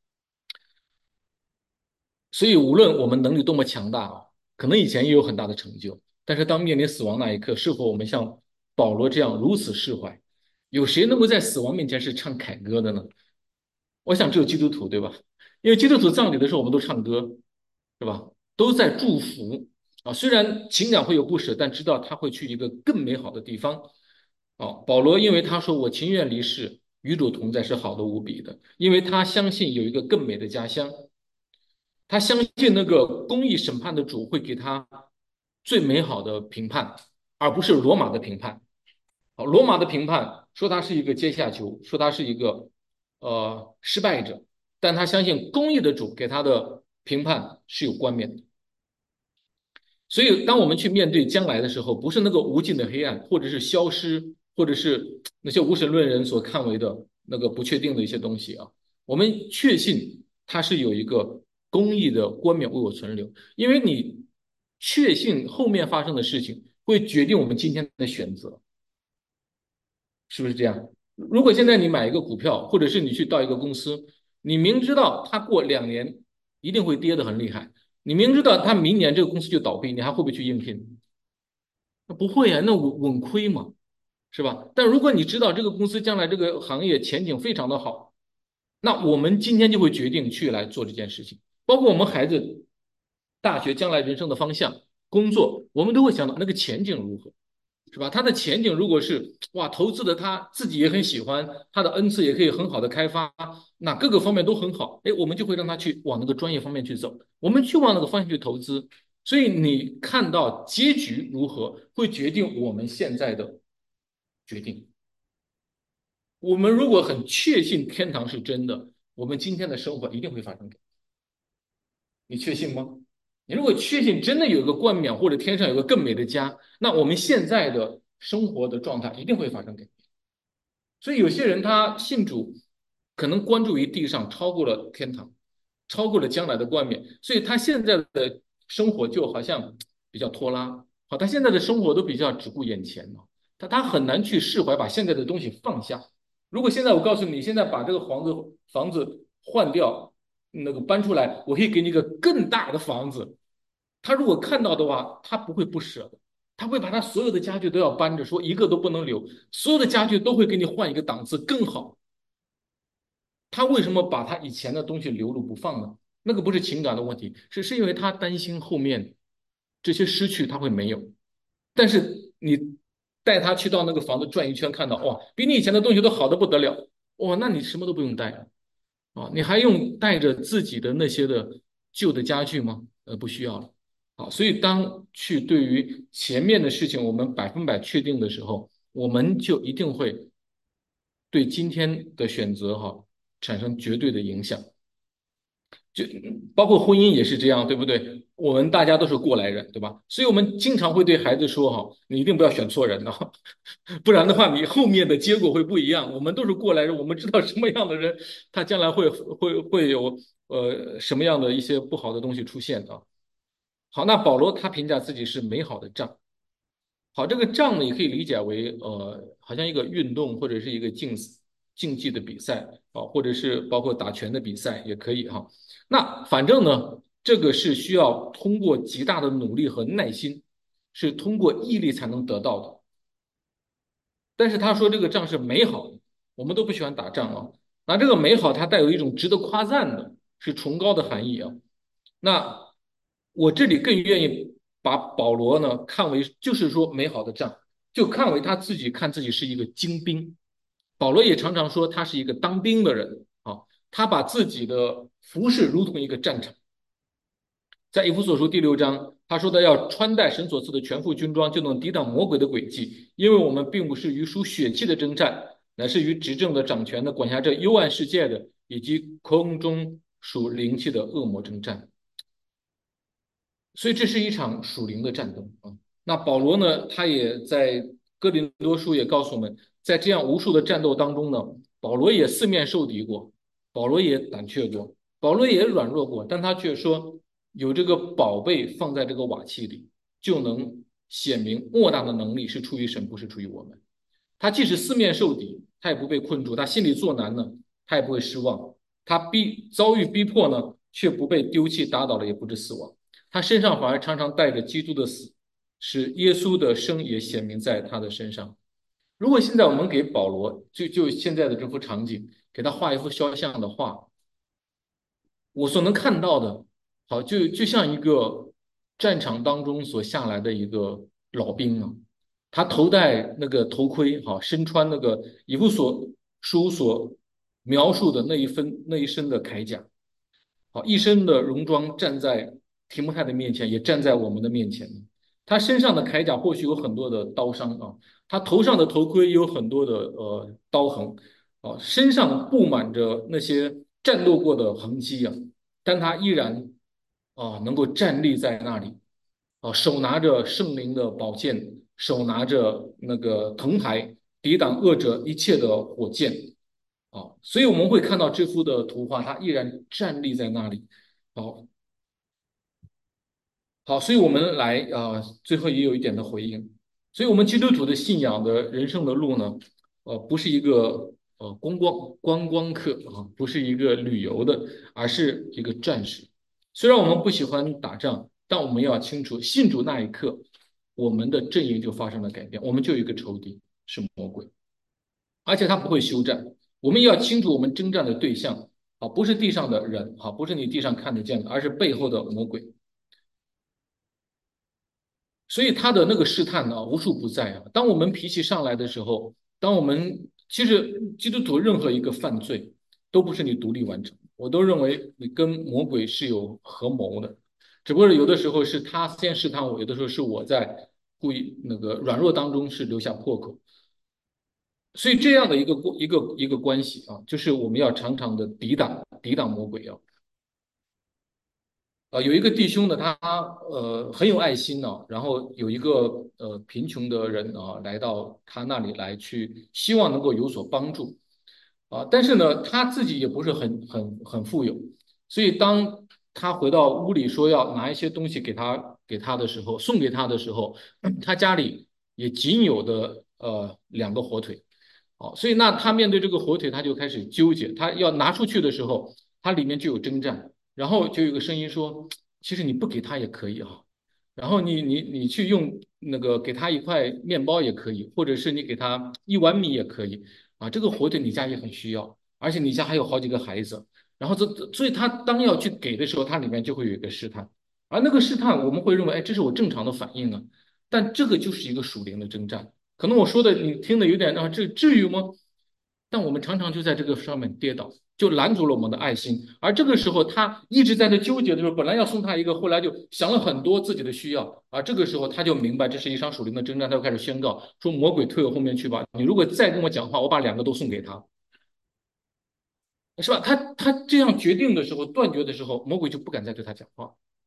Speaker 2: 所以，无论我们能力多么强大啊，可能以前也有很大的成就，但是当面临死亡那一刻，是否我们像保罗这样如此释怀？有谁能够在死亡面前是唱凯歌的呢？我想只有基督徒，对吧？因为基督徒葬礼的时候，我们都唱歌，是吧？都在祝福啊。虽然情感会有不舍，但知道他会去一个更美好的地方。啊，保罗因为他说我情愿离世，与主同在是好的无比的，因为他相信有一个更美的家乡。他相信那个公义审判的主会给他最美好的评判，而不是罗马的评判。好，罗马的评判说他是一个阶下囚，说他是一个呃失败者，但他相信公义的主给他的评判是有冠冕的。所以，当我们去面对将来的时候，不是那个无尽的黑暗，或者是消失，或者是那些无神论人所看为的那个不确定的一些东西啊，我们确信它是有一个公义的冠冕为我存留，因为你确信后面发生的事情会决定我们今天的选择，是不是这样？如果现在你买一个股票，或者是你去到一个公司，你明知道它过两年一定会跌得很厉害，你明知道它明年这个公司就倒闭，你还会不会去应聘？那不会啊，那稳稳亏嘛，是吧？但如果你知道这个公司将来这个行业前景非常的好，那我们今天就会决定去来做这件事情。包括我们孩子大学将来人生的方向、工作，我们都会想到那个前景如何。是吧？他的前景如果是哇，投资的他自己也很喜欢，他的恩赐也可以很好的开发，那各个方面都很好，哎，我们就会让他去往那个专业方面去走，我们去往那个方向去投资。所以你看到结局如何，会决定我们现在的决定。我们如果很确信天堂是真的，我们今天的生活一定会发生改变。你确信吗？你如果确信真的有一个冠冕，或者天上有个更美的家，那我们现在的生活的状态一定会发生改变。所以有些人他信主，可能关注于地上超过了天堂，超过了将来的冠冕，所以他现在的生活就好像比较拖拉。好，他现在的生活都比较只顾眼前了，他他很难去释怀，把现在的东西放下。如果现在我告诉你，现在把这个房子房子换掉，那个搬出来，我可以给你一个更大的房子。他如果看到的话，他不会不舍的。他会把他所有的家具都要搬着，说一个都不能留，所有的家具都会给你换一个档次更好。他为什么把他以前的东西留住不放呢？那个不是情感的问题，是是因为他担心后面这些失去他会没有。但是你带他去到那个房子转一圈，看到哇，比你以前的东西都好的不得了，哇，那你什么都不用带了啊，你还用带着自己的那些的旧的家具吗？呃，不需要了。好，所以当去对于前面的事情我们百分百确定的时候，我们就一定会对今天的选择哈产生绝对的影响。就包括婚姻也是这样，对不对？ 我们大家都是过来人，对吧？所以我们经常会对孩子说哈，你一定不要选错人呢，不然的话，你后面的结果会不一样。我们都是过来人，我们知道什么样的人，他将来会会会有呃什么样的一些不好的东西出现啊。好，那保罗他评价自己是美好的仗。好，这个仗呢，也可以理解为呃，好像一个运动或者是一个竞竞技的比赛啊，或者是包括打拳的比赛也可以哈。那反正呢，这个是需要通过极大的努力和耐心，是通过毅力才能得到的。但是他说这个仗是美好的，我们都不喜欢打仗啊。那这个美好，它带有一种值得夸赞的，是崇高的含义啊。那我这里更愿意把保罗呢看为，就是说美好的仗，就看为他自己看自己是一个精兵。保罗也常常说他是一个当兵的人啊，他把自己的服饰如同一个战场。在以弗所书第六章，他说的要穿戴神所赐的全副军装，就能抵挡魔鬼的诡计。因为我们并不是与属血气的征战，乃是与执政的、掌权的、管辖这幽暗世界的，以及空中属灵气的恶魔征战。所以这是一场属灵的战斗啊。那保罗呢，他也在哥林多书也告诉我们，在这样无数的战斗当中呢，保罗也四面受敌过，保罗也胆怯过，保罗也软弱过，但他却说有这个宝贝放在这个瓦器里，就能显明莫大的能力是出于神，不是出于我们。他即使四面受敌，他也不被困住；他心里作难呢，他也不会失望；他逼遭遇逼迫呢，却不被丢弃打倒了，也不致死亡。他身上反而常常带着基督的死，使耶稣的生也显明在他的身上。如果现在我们给保罗就就现在的这幅场景，给他画一幅肖像的画，我所能看到的，好就就像一个战场当中所下来的一个老兵啊，他头戴那个头盔，好身穿那个以弗所书所描述的那一分那一身的铠甲，好一身的戎装站在提摩太的面前，也站在我们的面前。他身上的铠甲或许有很多的刀伤啊，他头上的头盔也有很多的呃刀痕啊，身上布满着那些战斗过的痕迹啊，但他依然啊能够站立在那里啊，手拿着圣灵的宝剑，手拿着那个藤牌，抵挡恶者一切的火箭啊，所以我们会看到这幅的图画，他依然站立在那里。好，好，所以我们来啊、呃最后也有一点的回应。所以，我们基督徒的信仰的人生的路呢，呃，不是一个呃观光观光客啊，不是一个旅游的，而是一个战士。虽然我们不喜欢打仗，但我们要清楚，信主那一刻，我们的阵营就发生了改变，我们就有一个仇敌是魔鬼，而且他不会休战。我们要清楚我们征战的对象啊，不是地上的人啊，不是你地上看得见的，而是背后的魔鬼。所以他的那个试探呢，无处不在啊。当我们脾气上来的时候，当我们其实基督徒任何一个犯罪都不是你独立完成，我都认为你跟魔鬼是有合谋的，只不过有的时候是他先试探我，有的时候是我在故意那个软弱当中是留下破口。所以这样的一个一个一个关系啊，就是我们要常常的抵挡抵挡魔鬼啊。呃，有一个弟兄呢，他呃很有爱心呢、然后有一个呃贫穷的人啊来到他那里来去，希望能够有所帮助啊，但是呢他自己也不是很很很富有，所以当他回到屋里说要拿一些东西给他给他的时候，送给他的时候，他家里也仅有的呃两个火腿，哦，所以那他面对这个火腿，他就开始纠结，他要拿出去的时候，它里面就有征战。然后就有个声音说，其实你不给他也可以啊，然后你你你去用那个给他一块面包也可以，或者是你给他一碗米也可以啊，这个火腿你家也很需要，而且你家还有好几个孩子，然后这所以他当要去给的时候，它里面就会有一个试探，而那个试探我们会认为，哎，这是我正常的反应啊，但这个就是一个属灵的征战，可能我说的你听的有点啊，这至于吗？但我们常常就在这个上面跌倒，就拦阻了我们的爱心。而这个时候，他一直在那纠结的时候，本来要送他一个，后来就想了很多自己的需要。而这个时候，他就明白这是一场属灵的征战，他就开始宣告说：“魔鬼退我后面去吧！你如果再跟我讲话，我把两个都送给他，是吧？”他他这样决定的时候，断绝的时候，魔鬼就不敢再对他讲话。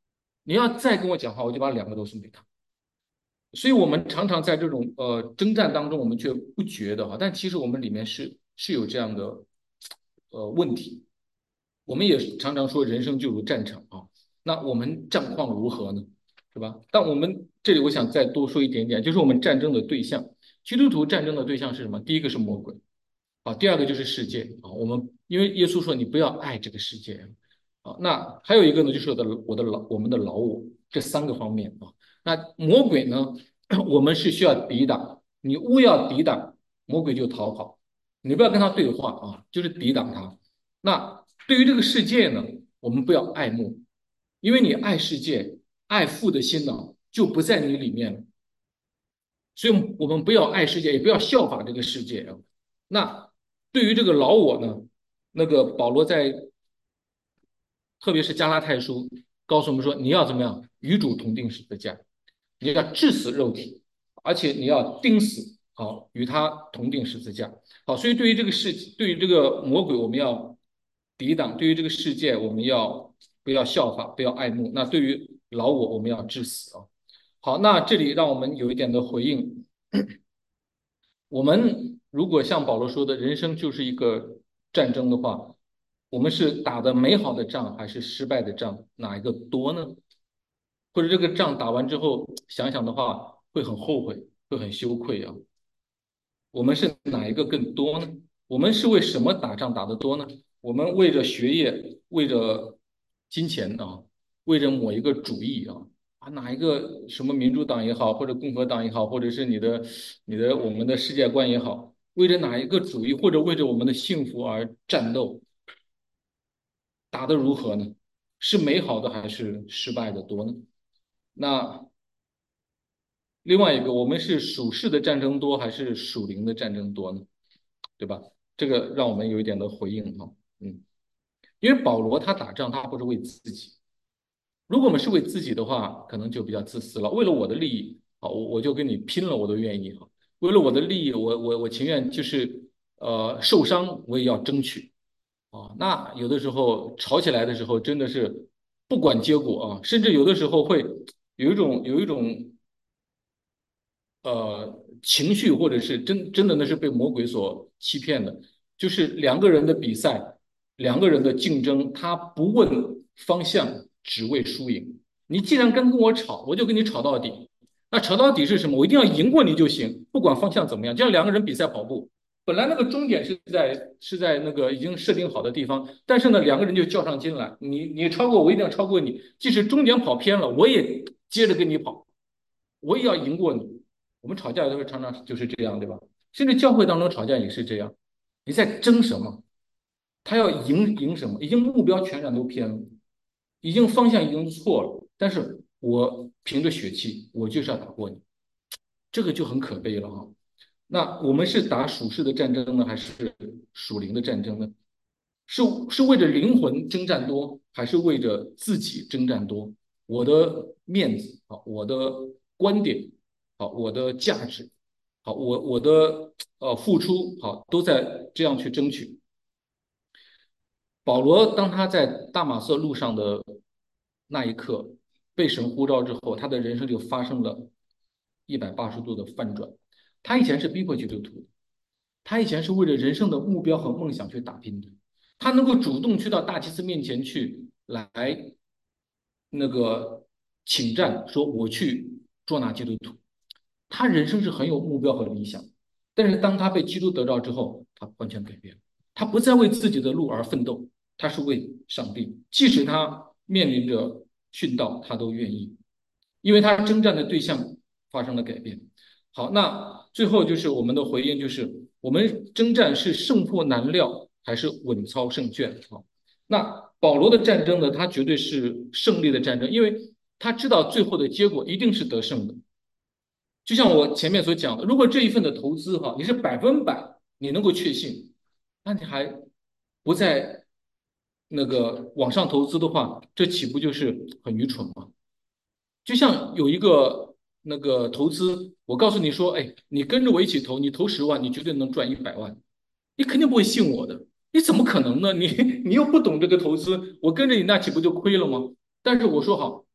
Speaker 2: 你要再跟我讲话，我就把两个都送给他。所以我们常常在这种呃征战当中，我们却不觉得哈，但其实我们里面是是有这样的呃问题。我们也常常说人生就如战场啊，那我们战况如何呢？是吧？但我们这里我想再多说一点点，就是我们战争的对象，基督徒战争的对象是什么？第一个是魔鬼啊，第二个就是世界啊。我们因为耶稣说你不要爱这个世界啊，那还有一个呢，就是我的我的老我们的老我这三个方面啊。那魔鬼呢，我们是需要抵挡，你勿要抵挡，魔鬼就逃跑。你不要跟他对话啊，就是抵挡他。那对于这个世界呢，我们不要爱慕，因为你爱世界、爱父的心呢，就不在你里面了。所以，我们不要爱世界，也不要效法这个世界啊。那对于这个老我呢，那个保罗在特别是加拉太书告诉我们说，你要怎么样与主同定十字架，你要致死肉体，而且你要钉死，好与他同定十字架。好，所以对于这个世，对于这个魔鬼，我们要抵挡；对于这个世界，我们要不要效法，不要爱慕。那对于老我，我们要致死啊。好，那这里让我们有一点的回应。我们如果像保罗说的，人生就是一个战争的话，我们是打的美好的仗还是失败的仗，哪一个多呢？或者这个仗打完之后想想的话，会很后悔，会很羞愧啊。我们是哪一个更多呢？我们是为什么打仗打得多呢？我们为着学业，为着金钱啊，为着某一个主义啊啊，哪一个什么民主党也好，或者共和党也好，或者是你的你的我们的世界观也好，为着哪一个主义，或者为着我们的幸福而战斗，打得如何呢？是美好的还是失败的多呢？那另外一个，我们是属世的战争多还是属灵的战争多呢？对吧？这个让我们有一点的回应哈，嗯，因为保罗他打仗他不是为自己，如果我们是为自己的话，可能就比较自私了。为了我的利益，好，我我就跟你拼了，我都愿意哈。为了我的利益，我我我情愿就是呃受伤，我也要争取啊。那有的时候吵起来的时候，真的是不管结果啊，甚至有的时候会有一种有一种呃情绪，或者是真真的那是被魔鬼所欺骗的，就是两个人的比赛，两个人的竞争，他不问方向，只为输赢。你既然敢跟我吵，我就跟你吵到底。那吵到底是什么？我一定要赢过你就行，不管方向怎么样。就像两个人比赛跑步，本来那个终点是在是在那个已经设定好的地方，但是呢，两个人就较上劲来，你你超过我，一定要超过你。即使终点跑偏了，我也接着跟你跑，我也要赢过你。我们吵架的时候常常就是这样，对吧？甚至教会当中吵架也是这样，你在争什么？他要赢赢什么？已经目标全然都偏了，已经方向已经错了。但是我凭着血气，我就是要打过你，这个就很可悲了哈。那我们是打属世的战争呢，还是属灵的战争呢？是是为着灵魂征战多，还是为着自己征战多？我的面子啊，我的观点好，我的价值好，我我的呃付出好，都在这样去争取。保罗当他在大马色路上的那一刻被神呼召之后，他的人生就发生了一百八十度的翻转。他以前是逼迫基督徒，他以前是为了人生的目标和梦想去打拼的。他能够主动去到大祭司面前去来那个请战，说我去捉拿基督徒。他人生是很有目标和理想，但是当他被基督得着之后，他完全改变了。他不再为自己的路而奋斗，他是为上帝。即使他面临着殉道，他都愿意，因为他征战的对象发生了改变。好，那最后就是我们的回应，就是我们征战是胜破难料，还是稳操胜券？好，那保罗的战争呢，他绝对是胜利的战争，因为他知道最后的结果一定是得胜的。就像我前面所讲的，如果这一份的投资哈，你是百分百你能够确信，那你还不在那个网上投资的话，这岂不就是很愚蠢吗？就像有一个那个投资，我告诉你说，哎，你跟着我一起投，你投十万，你绝对能赚一百万，你肯定不会信我的，你怎么可能呢？你你又不懂这个投资，我跟着你那岂不就亏了吗？但是我说好，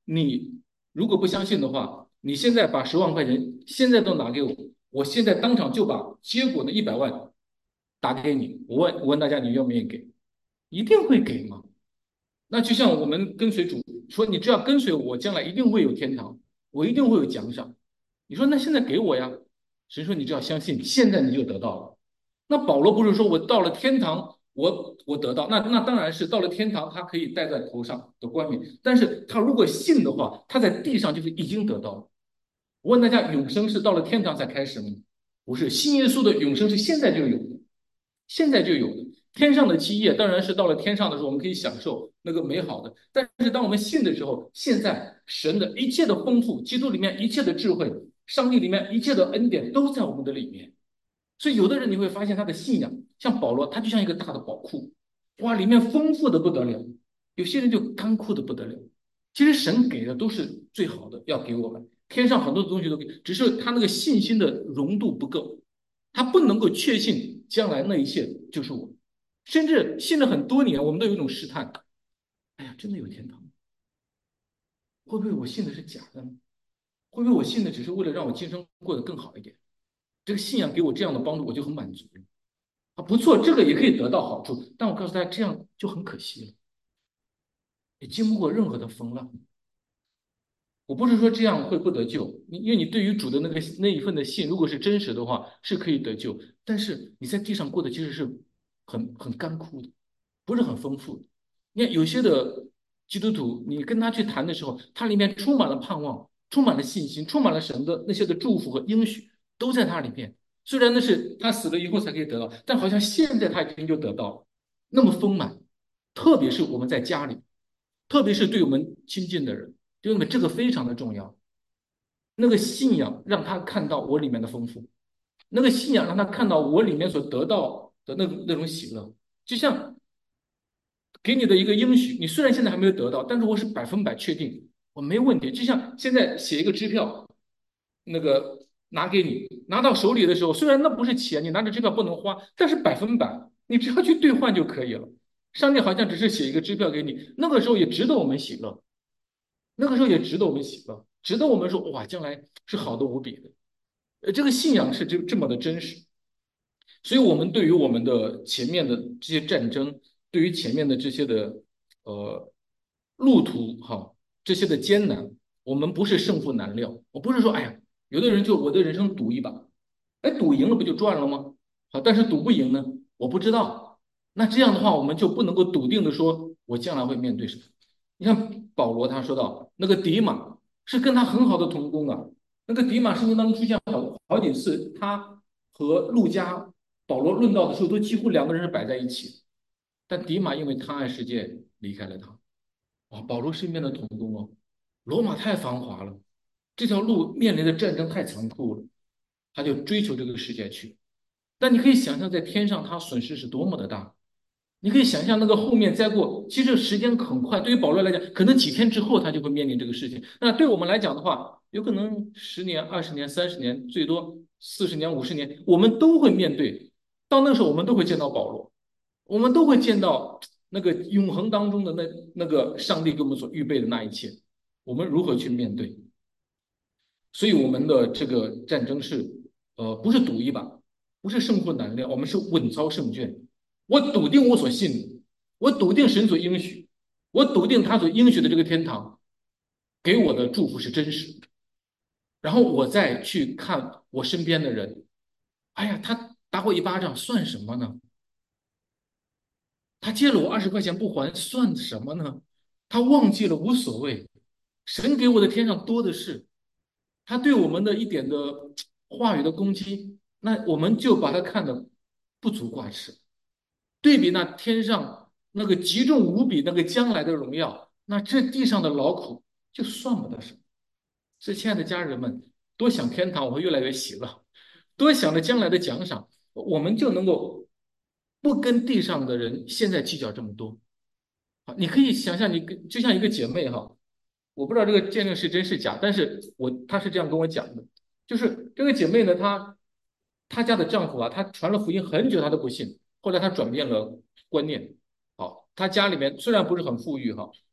Speaker 2: 你如果不相信的话，你现在把十万块钱现在都拿给我，我现在当场就把结果的一百万打给你。我问我问大家，你愿不愿意给？一定会给吗？那就像我们跟随主说，你只要跟随我，将来一定会有天堂，我一定会有奖赏。你说那现在给我呀？神说你只要相信，现在你就得到了。那保罗不是说我到了天堂，我我得到，那那当然是到了天堂，他可以戴在头上的冠冕。但是他如果信的话，他在地上就是已经得到了。我问大家，永生是到了天堂才开始吗？不是，信耶稣的永生是现在就有的。现在就有的。天上的基业当然是到了天上的时候，我们可以享受那个美好的。但是当我们信的时候，现在神的一切的丰富，基督里面一切的智慧，上帝里面一切的恩典都在我们的里面。所以有的人你会发现他的信仰，像保罗，他就像一个大的宝库，哇，里面丰富的不得了。有些人就干枯的不得了。其实神给的都是最好的，要给我们。天上很多的东西都给，只是他那个信心的容度不够。他不能够确信将来那一切就是我，甚至信了很多年，我们都有一种试探：哎呀，真的有天堂吗？会不会我信的是假的呢？会不会我信的只是为了让我今生过得更好一点？这个信仰给我这样的帮助，我就很满足了啊！不错，这个也可以得到好处，但我告诉大家，这样就很可惜了，也经不过任何的风浪。我不是说这样会不得救，因为你对于主的那个那一份的信，如果是真实的话，是可以得救。但是你在地上过的其实是很很干枯的，不是很丰富的。你看有些的基督徒，你跟他去谈的时候，他里面充满了盼望，充满了信心，充满了神的那些的祝福和应许，都在他里面。虽然那是他死了以后才可以得到，但好像现在他已经就得到了，那么丰满。特别是我们在家里，特别是对我们亲近的人。弟兄们，这个非常的重要。那个信仰让他看到我里面的丰富，那个信仰让他看到我里面所得到的那那种喜乐。就像给你的一个应许，你虽然现在还没有得到，但是我是百分百确定我没问题。就像现在写一个支票，那个拿给你，拿到手里的时候，虽然那不是钱，你拿着支票不能花，但是百分百你只要去兑换就可以了。上帝好像只是写一个支票给你，那个时候也值得我们喜乐。那个时候也值得我们喜乐，值得我们说哇，将来是好的无比的。呃，这个信仰是这这么的真实，所以我们对于我们的前面的这些战争，对于前面的这些的呃路途哈，这些的艰难，我们不是胜负难料。我不是说哎呀，有的人就我的人生赌一把，哎，赌赢了不就赚了吗？好，但是赌不赢呢，我不知道。那这样的话，我们就不能够笃定的说我将来会面对什么。你看保罗他说到那个迪马是跟他很好的同工啊，那个迪马圣经当中出现好好几次，他和路加、保罗论道的时候，都几乎两个人是摆在一起的。但迪马因为贪爱世界离开了他。哇，保罗身边的同工哦，罗马太繁华了，这条路面临的战争太残酷了，他就追求这个世界去。但你可以想象，在天上他损失是多么的大。你可以想象那个后面再过，其实时间很快。对于保罗来讲，可能几天之后他就会面临这个事情。那对我们来讲的话，有可能十年、二十年、三十年，最多四十年、五十年，我们都会面对。到那个时候，我们都会见到保罗，我们都会见到那个永恒当中的那那个上帝给我们所预备的那一切。我们如何去面对？所以我们的这个战争是，呃，不是赌一把，不是胜负难料，我们是稳操胜券。我笃定我所信的，我笃定神所应许，我笃定他所应许的这个天堂给我的祝福是真实的。然后我再去看我身边的人，哎呀，他打我一巴掌算什么呢？他借了我二十块钱不还算什么呢？他忘记了无所谓，神给我的天上多的是。他对我们的一点的话语的攻击，那我们就把它看得不足挂齿。对比那天上那个极重无比那个将来的荣耀，那这地上的劳苦就算不得什么。所以，亲爱的家人们，多想天堂，我会越来越喜乐；多想着将来的奖赏，我们就能够不跟地上的人现在计较这么多。好，你可以想象，你跟就像一个姐妹哈，我不知道这个见证是真是假，但是我她是这样跟我讲的，就是这个姐妹呢，她她家的丈夫啊，她传了福音很久，她都不信，后来她转变了观念。好，她家里面虽然不是很富裕哈，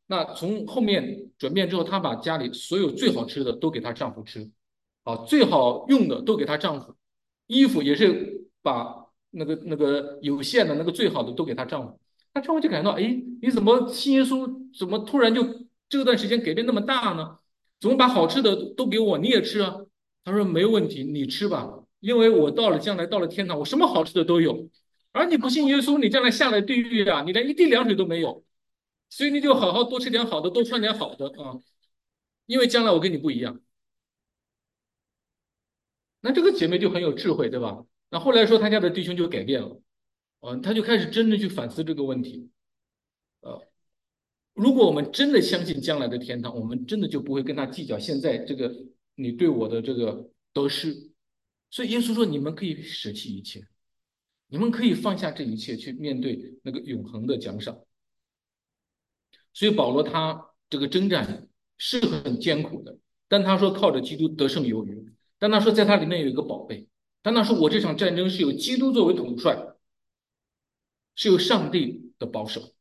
Speaker 2: 那从后面转变之后，她把家里所有最好吃的都给她丈夫吃，啊，最好用的都给她丈夫，衣服也是把那个那个有限的那个最好的都给她丈夫。她丈夫就感到，哎，你怎么信耶稣，怎么突然就这段时间改变那么大呢？怎么把好吃的都给我，你也吃啊？他说没有问题，你吃吧，因为我到了将来到了天堂，我什么好吃的都有。而你不信耶稣，你将来下来地狱啊，你连一滴凉水都没有。所以你就好好多吃点好的，多穿点好的啊，因为将来我跟你不一样。那这个姐妹就很有智慧，对吧？那后来说他家的弟兄就改变了，啊，他就开始真正去反思这个问题。呃，如果我们真的相信将来的天堂，我们真的就不会跟他计较现在这个你对我的这个得失。所以耶稣说，你们可以舍弃一切，你们可以放下这一切，去面对那个永恒的奖赏。所以保罗他这个征战是很艰苦的，但他说靠着基督得胜有余，但他说在他里面有一个宝贝，但他说我这场战争是由基督作为统帅，是由上帝的保守。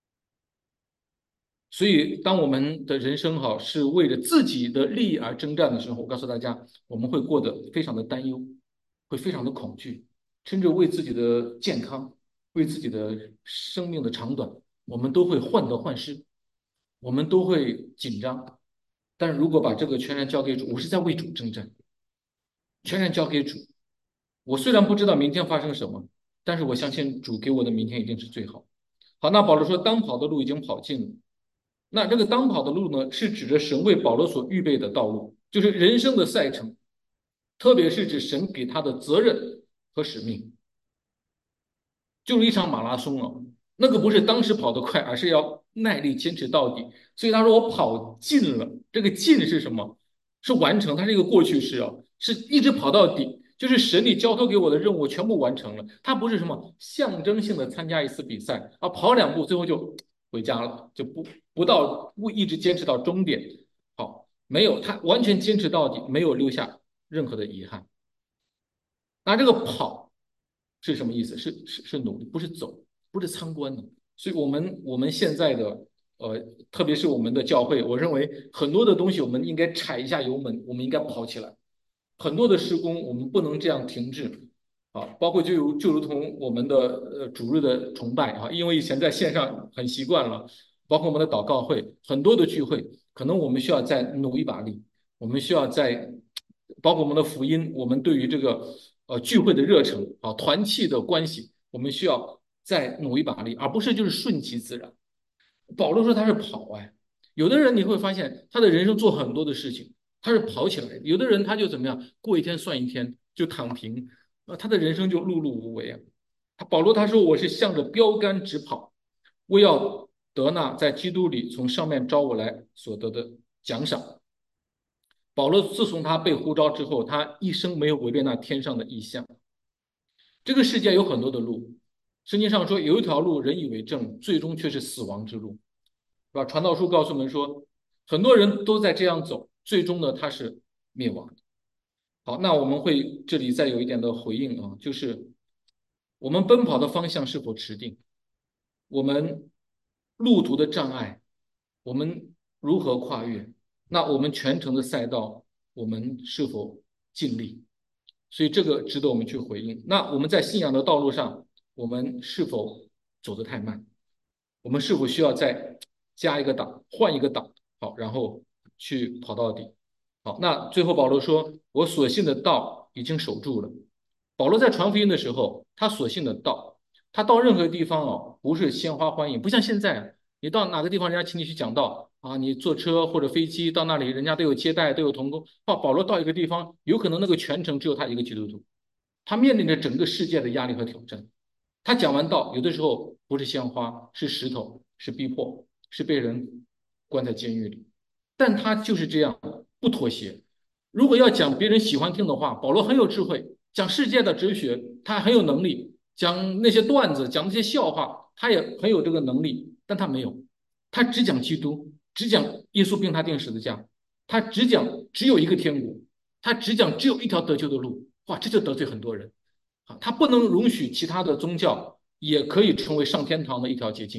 Speaker 2: 所以，当我们的人生哈是为了自己的利益而征战的时候，我告诉大家，我们会过得非常的担忧，会非常的恐惧，甚至为自己的健康、为自己的生命的长短，我们都会患得患失，我们都会紧张。但如果把这个全然交给主，我是在为主征战，全然交给主。我虽然不知道明天发生什么，但是我相信主给我的明天一定是最好。好，那保罗说，当跑的路已经跑尽了。那这个当跑的路呢，是指着神为保罗所预备的道路，就是人生的赛程，特别是指神给他的责任和使命，就是一场马拉松啊。那个不是当时跑得快，而是要耐力坚持到底。所以他说我跑尽了，这个尽是什么？是完成，它是一个过去式啊，是一直跑到底。就是神你交托给我的任务全部完成了，它不是什么象征性的参加一次比赛啊，跑两步最后就回家了，就不不到不一直坚持到终点。好，没有，他完全坚持到底，没有留下任何的遗憾。那这个跑是什么意思？是是是努力，不是走，不是参观的。所以，我们我们现在的呃，特别是我们的教会，我认为很多的东西我们应该踩一下油门，我们应该跑起来。很多的施工我们不能这样停滞啊，包括就如就如同我们的呃主日的崇拜啊，因为以前在线上很习惯了，包括我们的祷告会，很多的聚会，可能我们需要再努一把力，我们需要在包括我们的福音，我们对于这个呃聚会的热忱啊，团契的关系，我们需要再努一把力，而不是就是顺其自然。保罗说他是跑哎，有的人你会发现他的人生做很多的事情，他是跑起来的；有的人他就怎么样，过一天算一天，就躺平，啊，他的人生就碌碌无为啊。他保罗他说我是向着标杆直跑，我要得那在基督里从上面招我来所得的奖赏。保罗自从他被呼召之后，他一生没有违背那天上的意象。这个世界有很多的路，圣经上说有一条路人以为正，最终却是死亡之路。是吧？传道书告诉我们说，很多人都在这样走，最终呢，他是灭亡的。好，那我们会这里再有一点的回应啊，就是我们奔跑的方向是否持定？我们路途的障碍，我们如何跨越？那我们全程的赛道，我们是否尽力？所以这个值得我们去回应。那我们在信仰的道路上，我们是否走得太慢？我们是否需要再加一个档，换一个档？好，然后去跑到底。好，那最后保罗说：“我所信的道已经守住了。”保罗在传福音的时候，他所信的道，他到任何地方哦，不是鲜花欢迎，不像现在啊，你到哪个地方，人家请你去讲道啊，你坐车或者飞机到那里，人家都有接待，都有同工。哦，保罗到一个地方，有可能那个全程只有他一个基督徒，他面临着整个世界的压力和挑战。他讲完道，有的时候不是鲜花，是石头，是逼迫，是被人关在监狱里，但他就是这样不妥协。如果要讲别人喜欢听的话，保罗很有智慧，讲世界的哲学，他很有能力；讲那些段子，讲那些笑话，他也很有这个能力，但他没有，他只讲基督，只讲耶稣并他定十字架，他只讲只有一个天国，他只讲只有一条得救的路。哇，这就得罪很多人。啊，他不能容许其他的宗教也可以成为上天堂的一条捷径。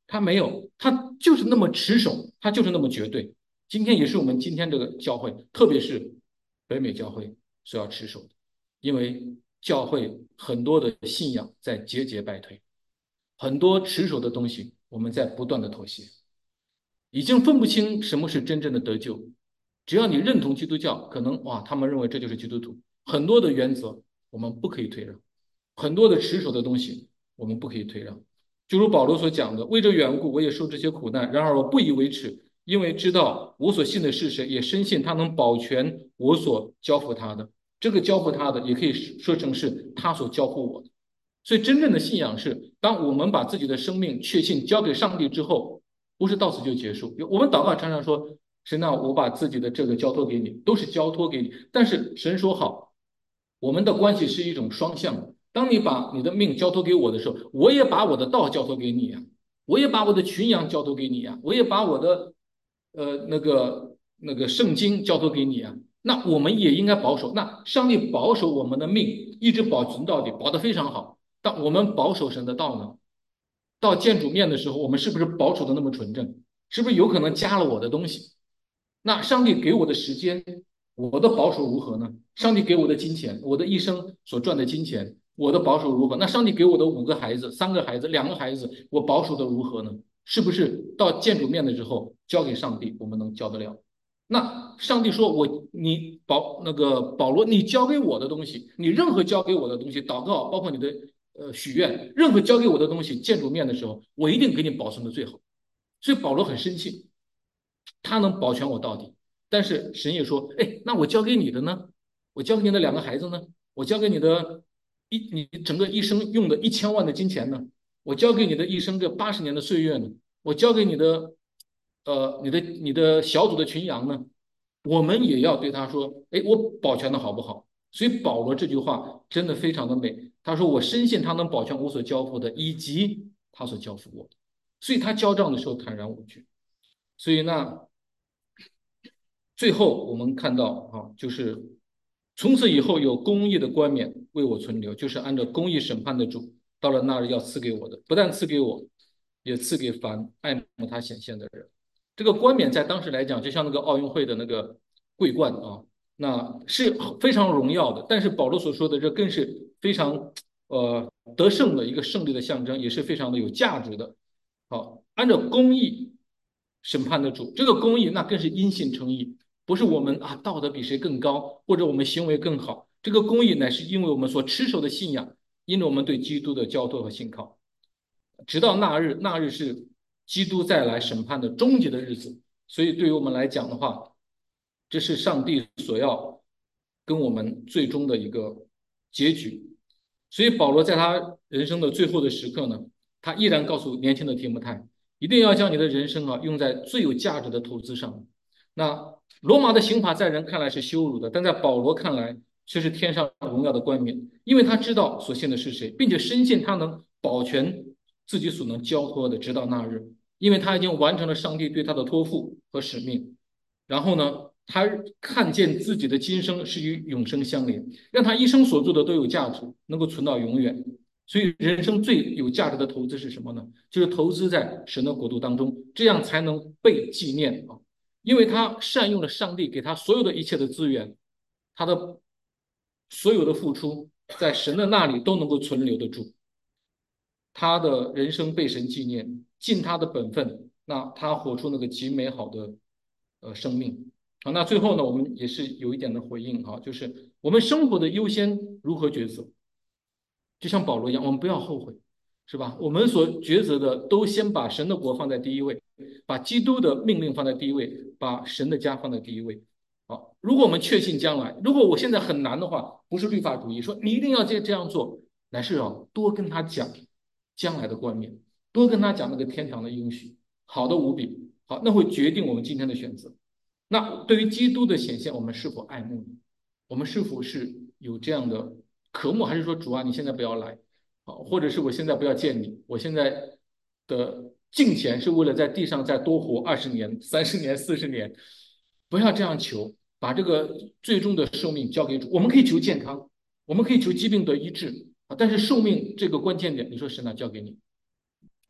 Speaker 2: 他没有，他就是那么持守，他就是那么绝对。今天也是我们今天这个教会，特别是北美教会所要持守的，因为教会很多的信仰在节节败退，很多持守的东西我们在不断的妥协，已经分不清什么是真正的得救。只要你认同基督教，可能哇，他们认为这就是基督徒。很多的原则我们不可以退让，很多的持守的东西我们不可以退让。就如保罗所讲的，为这缘故，我也受这些苦难，然而我不以为耻，因为知道我所信的是谁，也深信他能保全我所交付他的。这个交付他的，也可以说成是他所交付我的。所以，真正的信仰是，当我们把自己的生命确信交给上帝之后，不是到此就结束。我们祷告常常说：神啊，我把自己的这个交托给你，都是交托给你。但是神说好，我们的关系是一种双向的。当你把你的命交托给我的时候，我也把我的道交托给你呀、啊我也把我的群羊交托给你呀、啊我也把我的呃那个那个圣经交托给你啊。那我们也应该保守。那上帝保守我们的命，一直保存到底，保得非常好。但我们保守神的道呢？到见主面的时候，我们是不是保守的那么纯正？是不是有可能加了我的东西？那上帝给我的时间，我的保守如何呢？上帝给我的金钱，我的一生所赚的金钱，我的保守如何？那上帝给我的五个孩子、三个孩子、两个孩子，我保守的如何呢？是不是到见主面的时候交给上帝，我们能交得了？那上帝说我你保那个保罗，你交给我的东西，你任何交给我的东西，祷告，包括你的呃许愿，任何交给我的东西，见主面的时候，我一定给你保存的最好。所以保罗很生气，他能保全我到底。但是神也说，哎，那我交给你的呢？我交给你的两个孩子呢？我交给你的一你整个一生用的一千万的金钱呢？我交给你的一生这八十年的岁月呢？我交给你的呃你的你的小组的群羊呢？我们也要对他说，哎，我保全的好不好？所以保罗这句话真的非常的美。他说：“我深信他能保全我所交付的，以及他所交付我的。”所以他交账的时候坦然无惧。所以那最后我们看到啊，就是从此以后有公义的冠冕为我存留，就是按照公义审判的主，到了那日要赐给我的，不但赐给我，也赐给凡爱慕他显现的人。这个冠冕在当时来讲，就像那个奥运会的那个桂冠啊，那是非常荣耀的。但是保罗所说的这更是非常呃得胜的一个胜利的象征，也是非常的有价值的。好，按照公义审判的主，这个公义那更是因信称义，不是我们啊道德比谁更高，或者我们行为更好。这个公义乃是因为我们所持守的信仰，因为我们对基督的交托和信靠，直到那日，那日是基督再来审判的终结的日子。所以对于我们来讲的话，这是上帝所要跟我们最终的一个结局。所以保罗在他人生的最后的时刻呢，他依然告诉年轻的提摩太，一定要将你的人生啊用在最有价值的投资上。那罗马的刑罚在人看来是羞辱的，但在保罗看来却是天上荣耀的冠冕，因为他知道所信的是谁，并且深信他能保全自己所能交托的，直到那日，因为他已经完成了上帝对他的托付和使命。然后呢，他看见自己的今生是与永生相连，让他一生所做的都有价值，能够存到永远。所以，人生最有价值的投资是什么呢？就是投资在神的国度当中，这样才能被纪念啊！因为他善用了上帝给他所有的一切的资源，他的所有的付出，在神的那里都能够存留得住。他的人生被神纪念，尽他的本分，那他活出那个极美好的呃生命啊。那最后呢，我们也是有一点的回应哈，就是我们生活的优先如何抉择？就像保罗一样，我们不要后悔，是吧？我们所抉择的都先把神的国放在第一位，把基督的命令放在第一位，把神的家放在第一位。好，如果我们确信将来，如果我现在很难的话，不是律法主义说你一定要这这样做，乃是啊多跟他讲将来的冠冕，多跟他讲那个天堂的应许，好的无比。好，那会决定我们今天的选择。那对于基督的显现，我们是否爱慕呢？我们是否是有这样的渴慕，还是说主啊，你现在不要来，啊，或者是我现在不要见你，我现在的金钱是为了在地上再多活二十年、三十年、四十年，不要这样求，把这个最终的寿命交给主。我们可以求健康，我们可以求疾病得医治啊，但是寿命这个关键点，你说神哪交给你？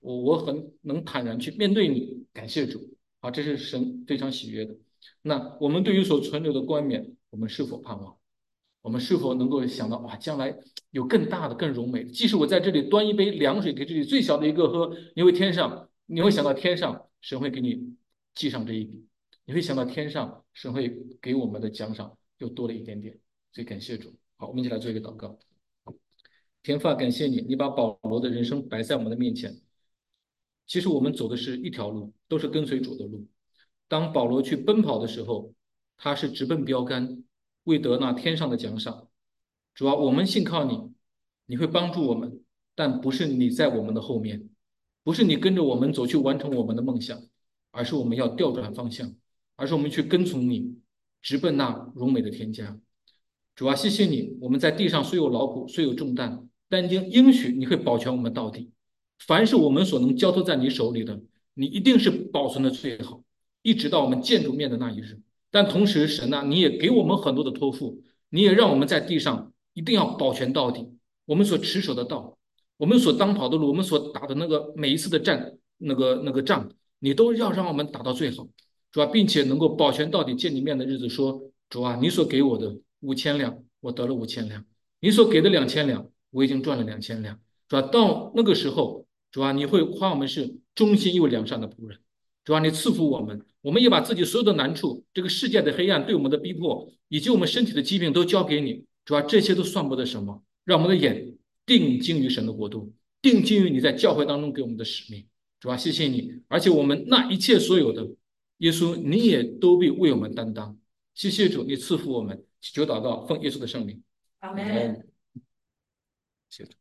Speaker 2: 我我很能坦然去面对你，感谢主。啊，这是神非常喜悦的。那我们对于所存留的冠冕，我们是否盼望？我们是否能够想到，哇，将来有更大的、更荣美的？即使我在这里端一杯凉水给这里最小的一个喝，你会天上，你会想到天上神会给你记上这一笔，你会想到天上神会给我们的奖赏又多了一点点。所以感谢主。好，我们一起来做一个祷告。天父啊，感谢你，你把保罗的人生摆在我们的面前。其实我们走的是一条路，都是跟随主的路。当保罗去奔跑的时候，他是直奔标杆，为得那天上的奖赏。主要我们信靠你，你会帮助我们，但不是你在我们的后面，不是你跟着我们走去完成我们的梦想，而是我们要调转方向，而是我们去跟从你，直奔那荣美的天家。主啊，谢谢你，我们在地上虽有劳苦，虽有重担，但应应许你会保全我们到底。凡是我们所能交托在你手里的，你一定是保存的最好，一直到我们见主面的那一日。但同时，神呐、啊你也给我们很多的托付，你也让我们在地上一定要保全到底。我们所持守的道，我们所当跑的路，我们所打的那个每一次的战，那个那个仗，你都要让我们打到最好，主啊，并且能够保全到底见你面的日子说，主啊，你所给我的五千两，我得了五千两；你所给的两千两，我已经赚了两千两。主啊，到那个时候，主啊，你会夸我们是忠心又良善的仆人。主啊，你赐福我们，我们也把自己所有的难处、这个世界的黑暗对我们的逼迫，以及我们身体的疾病都交给你。主啊，这些都算不得什么，让我们的眼定睛于神的国度，定睛于你在教会当中给我们的使命。主啊，谢谢你，而且我们那一切所有的，耶稣你也都必为我们担当。谢谢主，你赐福我们，祈求祷告，奉耶稣的圣名。
Speaker 3: 阿门。
Speaker 2: 谢谢主。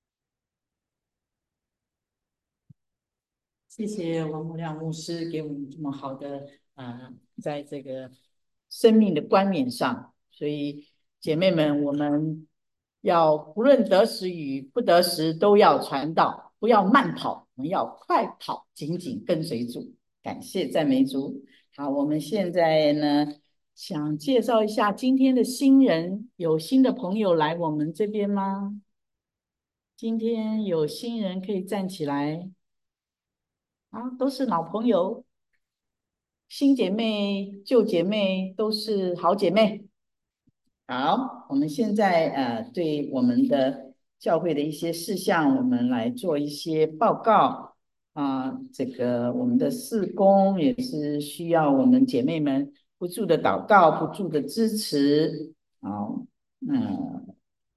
Speaker 3: 谢谢王牧亮牧师给我们这么好的呃，在这个生命的冠冕上，所以姐妹们，我们要不论得时与不得时，都要传道，不要慢跑，我们要快跑，紧紧跟随主。感谢赞美主。好，我们现在呢，想介绍一下今天的新人，有新的朋友来我们这边吗？今天有新人可以站起来。啊，都是老朋友，新姐妹、旧姐妹都是好姐妹。好，我们现在呃，对我们的教会的一些事项，我们来做一些报告啊。这个我们的事工也是需要我们姐妹们不住的祷告、不住的支持。好，嗯，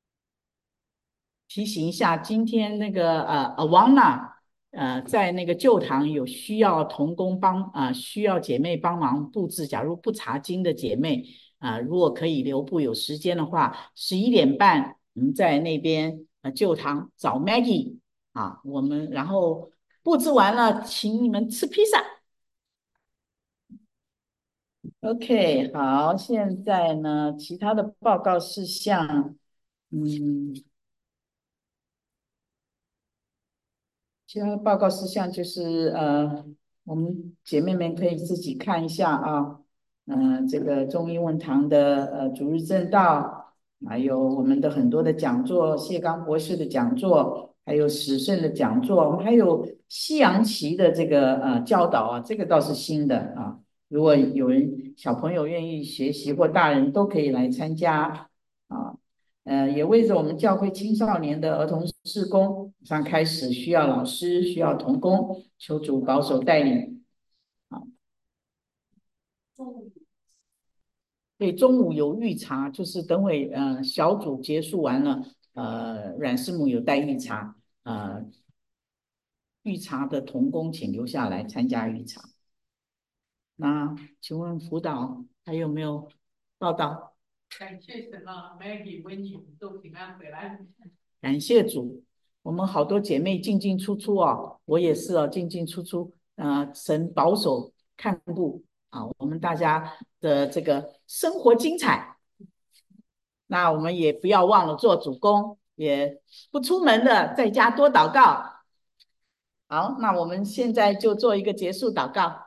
Speaker 3: 提醒一下，今天那个呃呃王娜呃在那个旧堂有需要同工帮啊、呃，需要姐妹帮忙布置。假如不查经的姐妹啊、呃，如果可以留步有时间的话，十一点半我们在那边呃旧堂找 Maggie 啊，我们然后布置完了，请你们吃披萨。OK，好，现在呢，其他的报告事项，嗯。其他的报告事项就是呃，我们姐妹们可以自己看一下啊，嗯、呃，这个中英文堂的呃主日正道，还有我们的很多的讲座，谢刚博士的讲座，还有史胜的讲座，我们还有西洋棋的这个呃教导啊，这个倒是新的啊。如果有人小朋友愿意学习或大人都可以来参加啊。呃，也为着我们教会青少年的儿童事工上开始，需要老师，需要童工，求主保守带领。好，对，中午有预查，就是等会呃小组结束完了，呃阮师母有带预查，呃预查的童工请留下来参加预查。那请问辅导还有没有报道？
Speaker 4: 感谢神啊 ，Maggie、Winnie 都平安回来。
Speaker 3: 感谢主，我们好多姐妹进进出出哦，我也是哦，进进出出，呃，神保守看顾啊，我们大家的这个生活精彩。那我们也不要忘了做主公，也不出门的，在家多祷告。好，那我们现在就做一个结束祷告。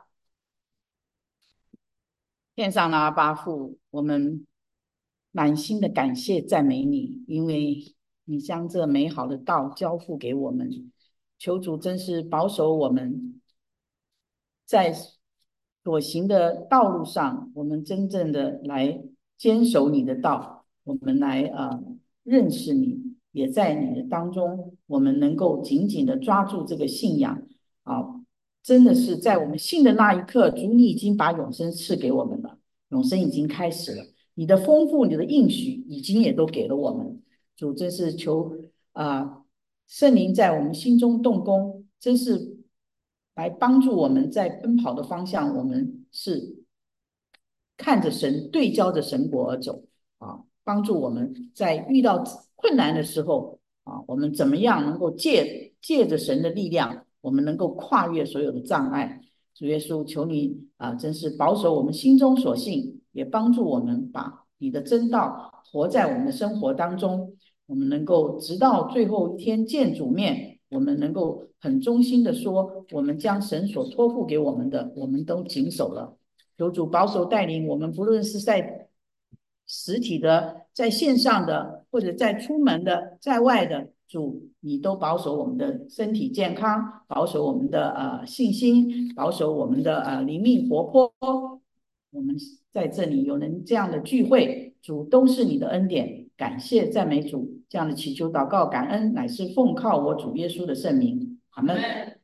Speaker 3: 天上的阿爸父，我们满心的感谢赞美你，因为你将这美好的道交付给我们， 求主真是保守我们，在所行的道路上，我们真正的来坚守你的道，我们来啊、呃、认识你，也在你的当中，我们能够紧紧的抓住这个信仰啊。真的是在我们信的那一刻，主你已经把永生赐给我们了，永生已经开始了，你的丰富，你的应许已经也都给了我们。主真是求啊、呃、圣灵在我们心中动工，真是来帮助我们在奔跑的方向，我们是看着神，对焦着神国而走啊，帮助我们在遇到困难的时候啊，我们怎么样能够借借着神的力量，我们能够跨越所有的障碍。主耶稣，求你啊，真是保守我们心中所信，也帮助我们把你的真道活在我们的生活当中。我们能够直到最后一天见主面，我们能够很衷心的说，我们将神所托付给我们的，我们都谨守了。求主保守带领我们，不论是在实体的、在线上的，或者在出门的、在外的，主你都保守我们的身体健康，保守我们的呃信心，保守我们的呃灵命活泼。我们在这里有人这样的聚会，主都是你的恩典，感谢赞美主。这样的祈求祷告感恩，乃是奉靠我主耶稣的圣名，阿们。